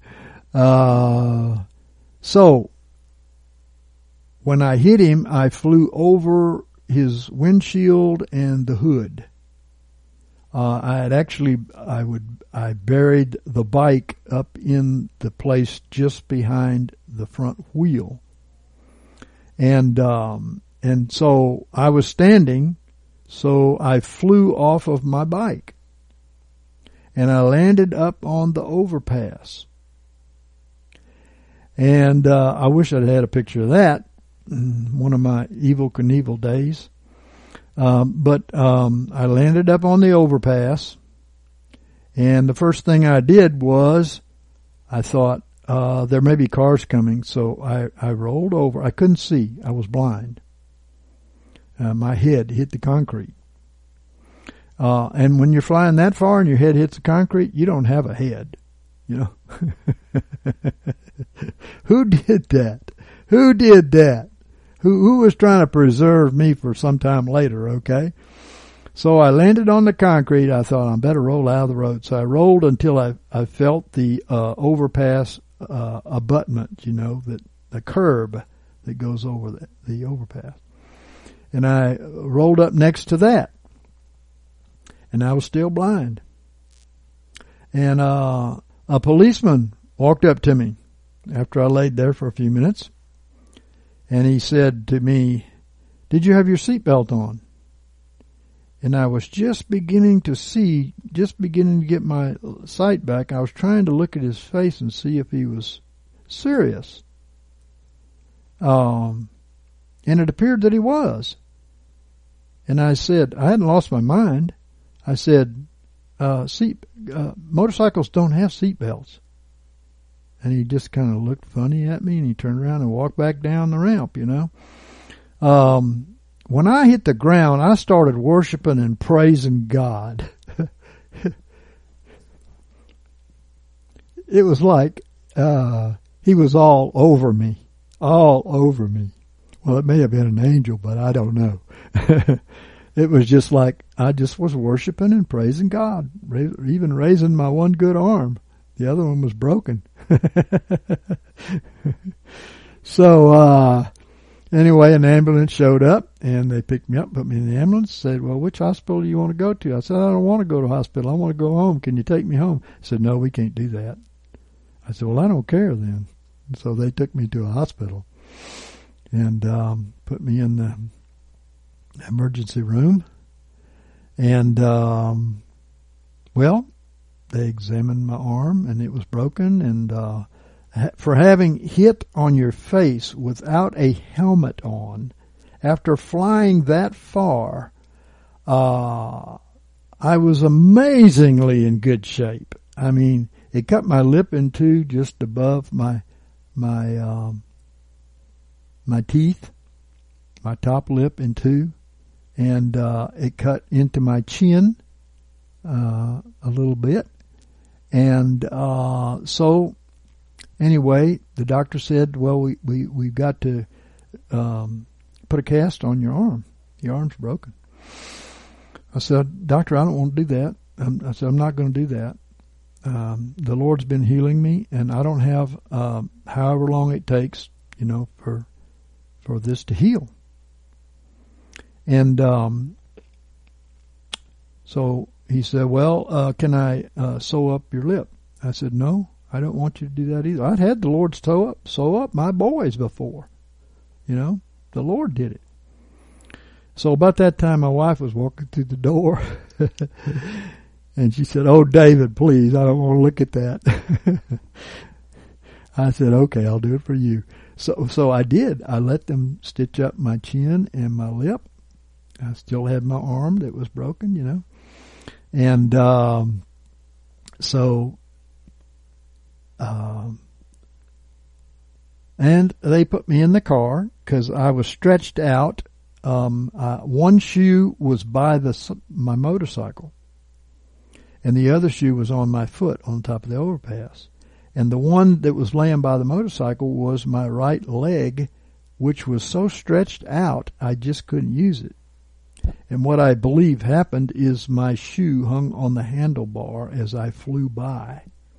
Uh, so when I hit him, I flew over his windshield and the hood. Uh, I had actually, I would, I buried the bike up in the place just behind the front wheel. And, um, and so I was standing, so I flew off of my bike and I landed up on the overpass. And, uh, I wish I'd had a picture of that, one of my Evel Knievel days. Um, but um, I landed up on the overpass, and the first thing I did was I thought, uh, there may be cars coming, so I, I rolled over. I couldn't see. I was blind. Uh, my head hit the concrete. Uh, and when you're flying that far and your head hits the concrete, you don't have a head, you know. Who did that? Who did that? Who, who was trying to preserve me for some time later, okay? So I landed on the concrete. I thought, I better roll out of the road. So I rolled until I, I felt the uh, overpass uh, abutment, you know, that the curb that goes over the, the overpass. And I rolled up next to that. And I was still blind. And uh, a policeman walked up to me after I laid there for a few minutes. And he said to me, "Did you have your seatbelt on?" And I was just beginning to see, just beginning to get my sight back. I was trying to look at his face and see if he was serious. Um, and it appeared that he was. And I said, I hadn't lost my mind. I said, uh, seat, uh, motorcycles don't have seatbelts. And he just kind of looked funny at me, and he turned around and walked back down the ramp, you know. Um, when I hit the ground, I started worshiping and praising God. It was like uh, he was all over me, all over me. Well, it may have been an angel, but I don't know. It was just like I just was worshiping and praising God, even raising my one good arm. The other one was broken. So, uh, anyway, an ambulance showed up, and they picked me up, put me in the ambulance, said, "Well, which hospital do you want to go to?" I said, "I don't want to go to a hospital. I want to go home. Can you take me home?" He said, "No, we can't do that." I said, "Well, I don't care then." So they took me to a hospital and um, put me in the emergency room. And, um, well, they examined my arm, and it was broken. And uh, for having hit on your face without a helmet on, after flying that far, uh, I was amazingly in good shape. I mean, it cut my lip in two just above my my um, my teeth, my top lip in two, and uh, it cut into my chin uh, a little bit. And uh, so, anyway, the doctor said, "Well, we we we've got to um, put a cast on your arm. Your arm's broken." I said, "Doctor, I don't want to do that." I said, "I'm not going to do that. Um, the Lord's been healing me, and I don't have um, however long it takes, you know, for for this to heal." And um, so he said, "Well, uh, can I uh, sew up your lip?" I said, "No, I don't want you to do that either. I'd had the Lord sew up, sew up my boys before. You know, the Lord did it." So about that time, my wife was walking through the door, and she said, "Oh, David, please, I don't want to look at that." I said, "Okay, I'll do it for you." So, so I did. I let them stitch up my chin and my lip. I still had my arm that was broken, you know. And um, so, um, and they put me in the car because I was stretched out um, uh, one shoe was by the my motorcycle, and the other shoe was on my foot on top of the overpass. And the one that was laying by the motorcycle was my right leg, which was so stretched out I just couldn't use it. And what I believe happened is my shoe hung on the handlebar as I flew by,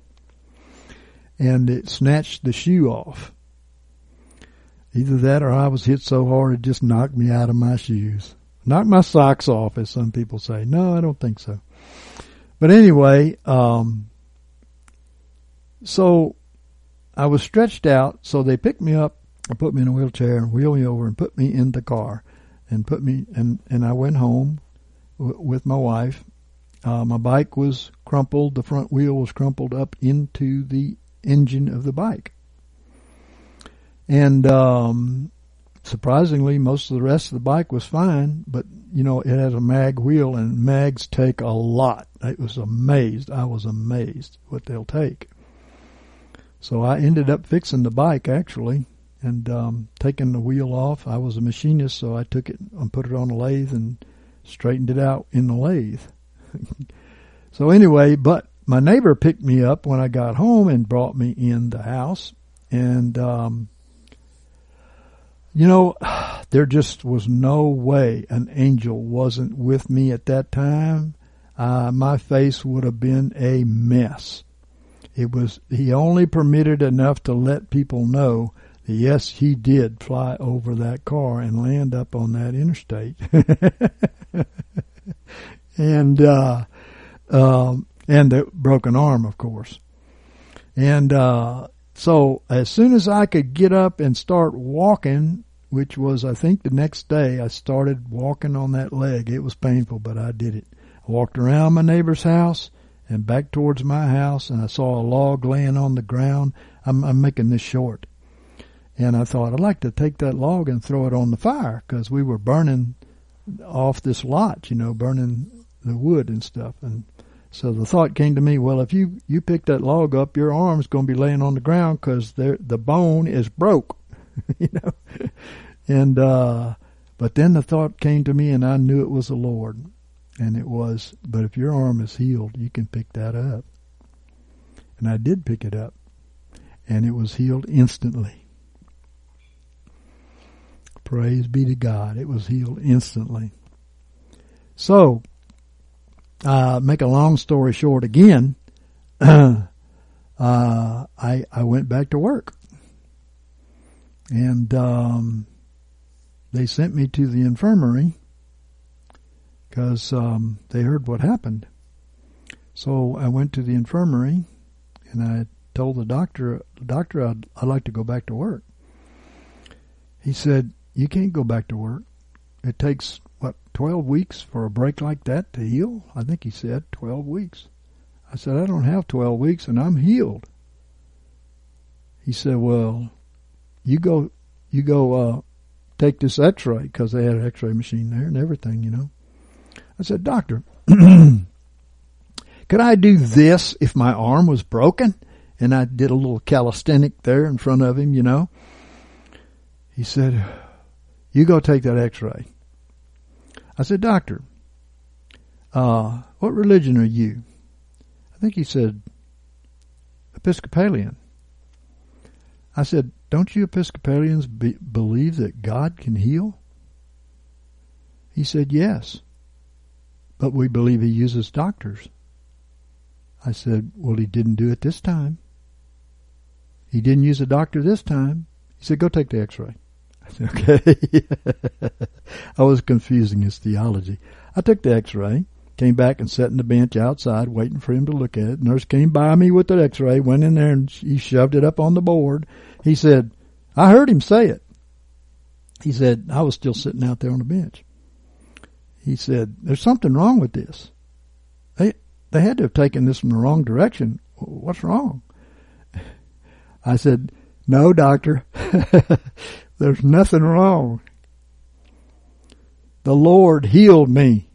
and it snatched the shoe off. Either that or I was hit so hard it just knocked me out of my shoes. Knocked my socks off, as some people say. No, I don't think so. But anyway, um, so I was stretched out, so they picked me up and put me in a wheelchair and wheeled me over and put me in the car and put me, and, and I went home w- with my wife. Uh, my bike was crumpled. The front wheel was crumpled up into the engine of the bike. And um, surprisingly, most of the rest of the bike was fine, but, you know, it has a mag wheel, and mags take a lot. I was amazed. I was amazed what they'll take. So I ended up fixing the bike, actually, and um, taking the wheel off. I was a machinist, so I took it and put it on a lathe and straightened it out in the lathe. So anyway, but my neighbor picked me up when I got home and brought me in the house, and um you know, there just was no way an angel wasn't with me at that time. Uh, my face would have been a mess. It was, he only permitted enough to let people know that yes, he did fly over that car and land up on that interstate. and, uh, um, and the broken arm, of course. And, uh, so as soon as I could get up and start walking, which was, I think, the next day, I started walking on that leg. It was painful, but I did it. I walked around my neighbor's house and back towards my house, and I saw a log laying on the ground. I'm, I'm making this short. And I thought, I'd like to take that log and throw it on the fire, because we were burning off this lot, you know, burning the wood and stuff. And so the thought came to me, well, if you, you pick that log up, your arm's going to be laying on the ground because the bone is broke, you know. And, uh, but then the thought came to me, and I knew it was the Lord. And it was, but if your arm is healed, you can pick that up. And I did pick it up, and it was healed instantly. Praise be to God. It was healed instantly. So, uh, make a long story short again, uh, I, I went back to work. And, um, they sent me to the infirmary because, um, they heard what happened. So I went to the infirmary and I told the doctor, doctor, I'd, I'd like to go back to work. He said, you can't go back to work. It takes, what, twelve weeks for a break like that to heal? I think he said twelve weeks. I said, I don't have twelve weeks and I'm healed. He said, well, you go, you go, uh, take this x-ray, because they had an x-ray machine there and everything, you know. I said, doctor, could I do this if my arm was broken? And I did a little calisthenic there in front of him, you know. He said, you go take that x-ray. I said, doctor, uh, what religion are you? I think he said, Episcopalian. I said, don't you Episcopalians be, believe that God can heal? He said, yes, but we believe he uses doctors. I said, well, he didn't do it this time. He didn't use a doctor this time. He said, go take the x-ray. I said, okay. I was confusing his theology. I took the x-ray, came back and sat in the bench outside waiting for him to look at it. Nurse came by me with the x-ray, went in there and he shoved it up on the board. He said, I heard him say it. He said, I was still sitting out there on the bench. He said, there's something wrong with this. They, they had to have taken this in the wrong direction. What's wrong? I said, no, doctor, there's nothing wrong. The Lord healed me.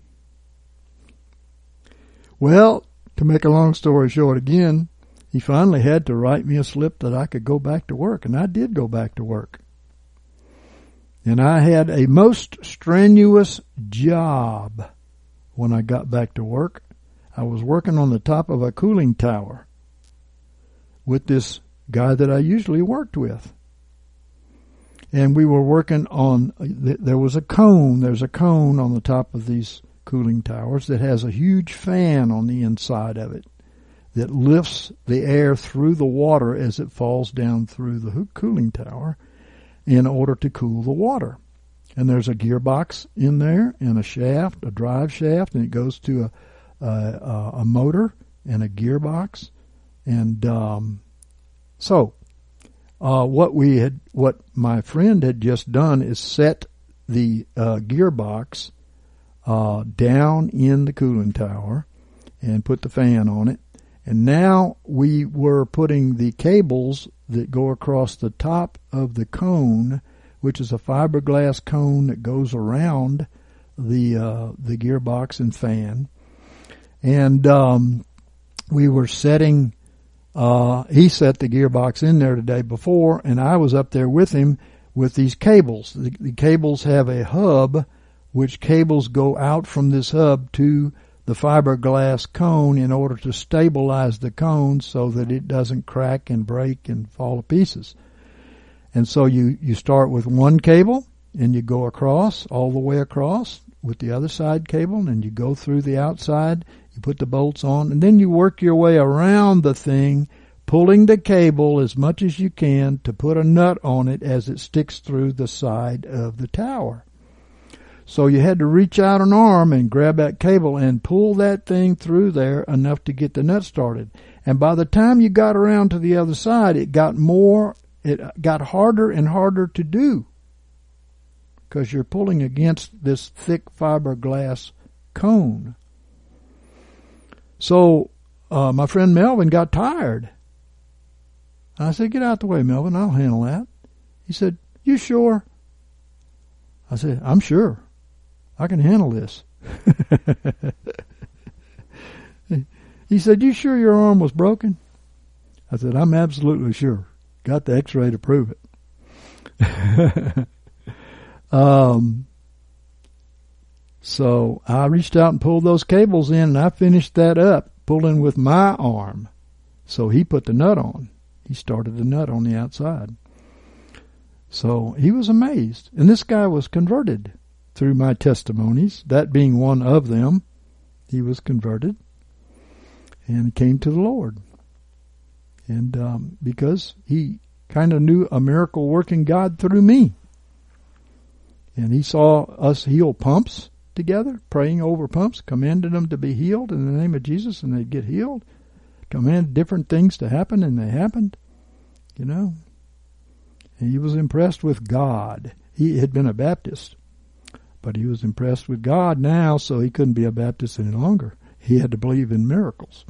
Well, to make a long story short again, he finally had to write me a slip that I could go back to work, and I did go back to work. And I had a most strenuous job when I got back to work. I was working on the top of a cooling tower with this guy that I usually worked with. And we were working on, there was a cone, there's a cone on the top of these cooling towers that has a huge fan on the inside of it that lifts the air through the water as it falls down through the cooling tower in order to cool the water. And there's a gearbox in there and a shaft, a drive shaft, and it goes to a a, a motor and a gearbox. And um, so uh, what we had, what my friend had just done is set the uh, gearbox uh, down in the cooling tower and put the fan on it. And now we were putting the cables that go across the top of the cone, which is a fiberglass cone that goes around the uh, the gearbox and fan. And um, we were setting, uh, he set the gearbox in there the day before, and I was up there with him with these cables. The, the cables have a hub, which cables go out from this hub to the fiberglass cone in order to stabilize the cone so that it doesn't crack and break and fall to pieces. And so you, you start with one cable and you go across, all the way across with the other side cable, and you go through the outside, you put the bolts on, and then you work your way around the thing, pulling the cable as much as you can to put a nut on it as it sticks through the side of the tower. So you had to reach out an arm and grab that cable and pull that thing through there enough to get the nut started. And by the time you got around to the other side, it got more, it got harder and harder to do because you're pulling against this thick fiberglass cone. So uh, my friend Melvin got tired. I said, "Get out the way, Melvin. I'll handle that." He said, "You sure?" I said, "I'm sure. I can handle this." He said, "You sure your arm was broken?" I said, "I'm absolutely sure. Got the x-ray to prove it." um, so I reached out and pulled those cables in, and I finished that up, pulling with my arm. So he put the nut on. He started the nut on the outside. So he was amazed. And this guy was converted through my testimonies, that being one of them. He was converted and came to the Lord. And um, because he kind of knew a miracle working God through me. And he saw us heal pumps together, praying over pumps, commanded them to be healed in the name of Jesus, and they'd get healed. Commanded different things to happen, and they happened. You know. And he was impressed with God. He had been a Baptist, but he was impressed with God now, so he couldn't be a Baptist any longer. He had to believe in miracles.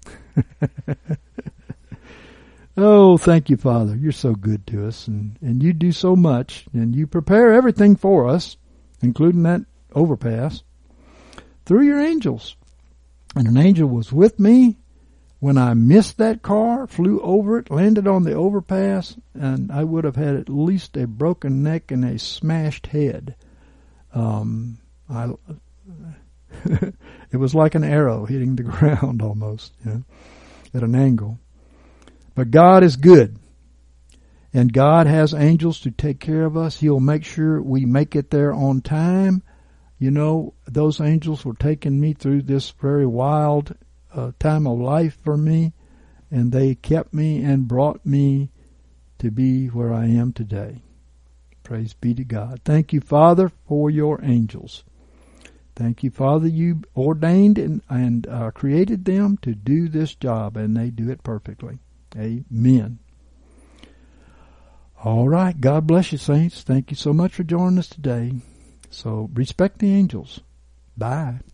Oh, thank you, Father. You're so good to us, and, and you do so much, and you prepare everything for us, including that overpass, through your angels. And an angel was with me when I missed that car, flew over it, landed on the overpass, and I would have had at least a broken neck and a smashed head. Um, I, it was like an arrow hitting the ground almost, you know, at an angle. But God is good, and God has angels to take care of us. He'll make sure we make it there on time. You know, those angels were taking me through this very wild uh, time of life for me, and they kept me and brought me to be where I am today. Praise be to God. Thank you, Father, for your angels. Thank you, Father, you ordained and, and uh, created them to do this job, and they do it perfectly. Amen. All right. God bless you, saints. Thank you so much for joining us today. So respect the angels. Bye.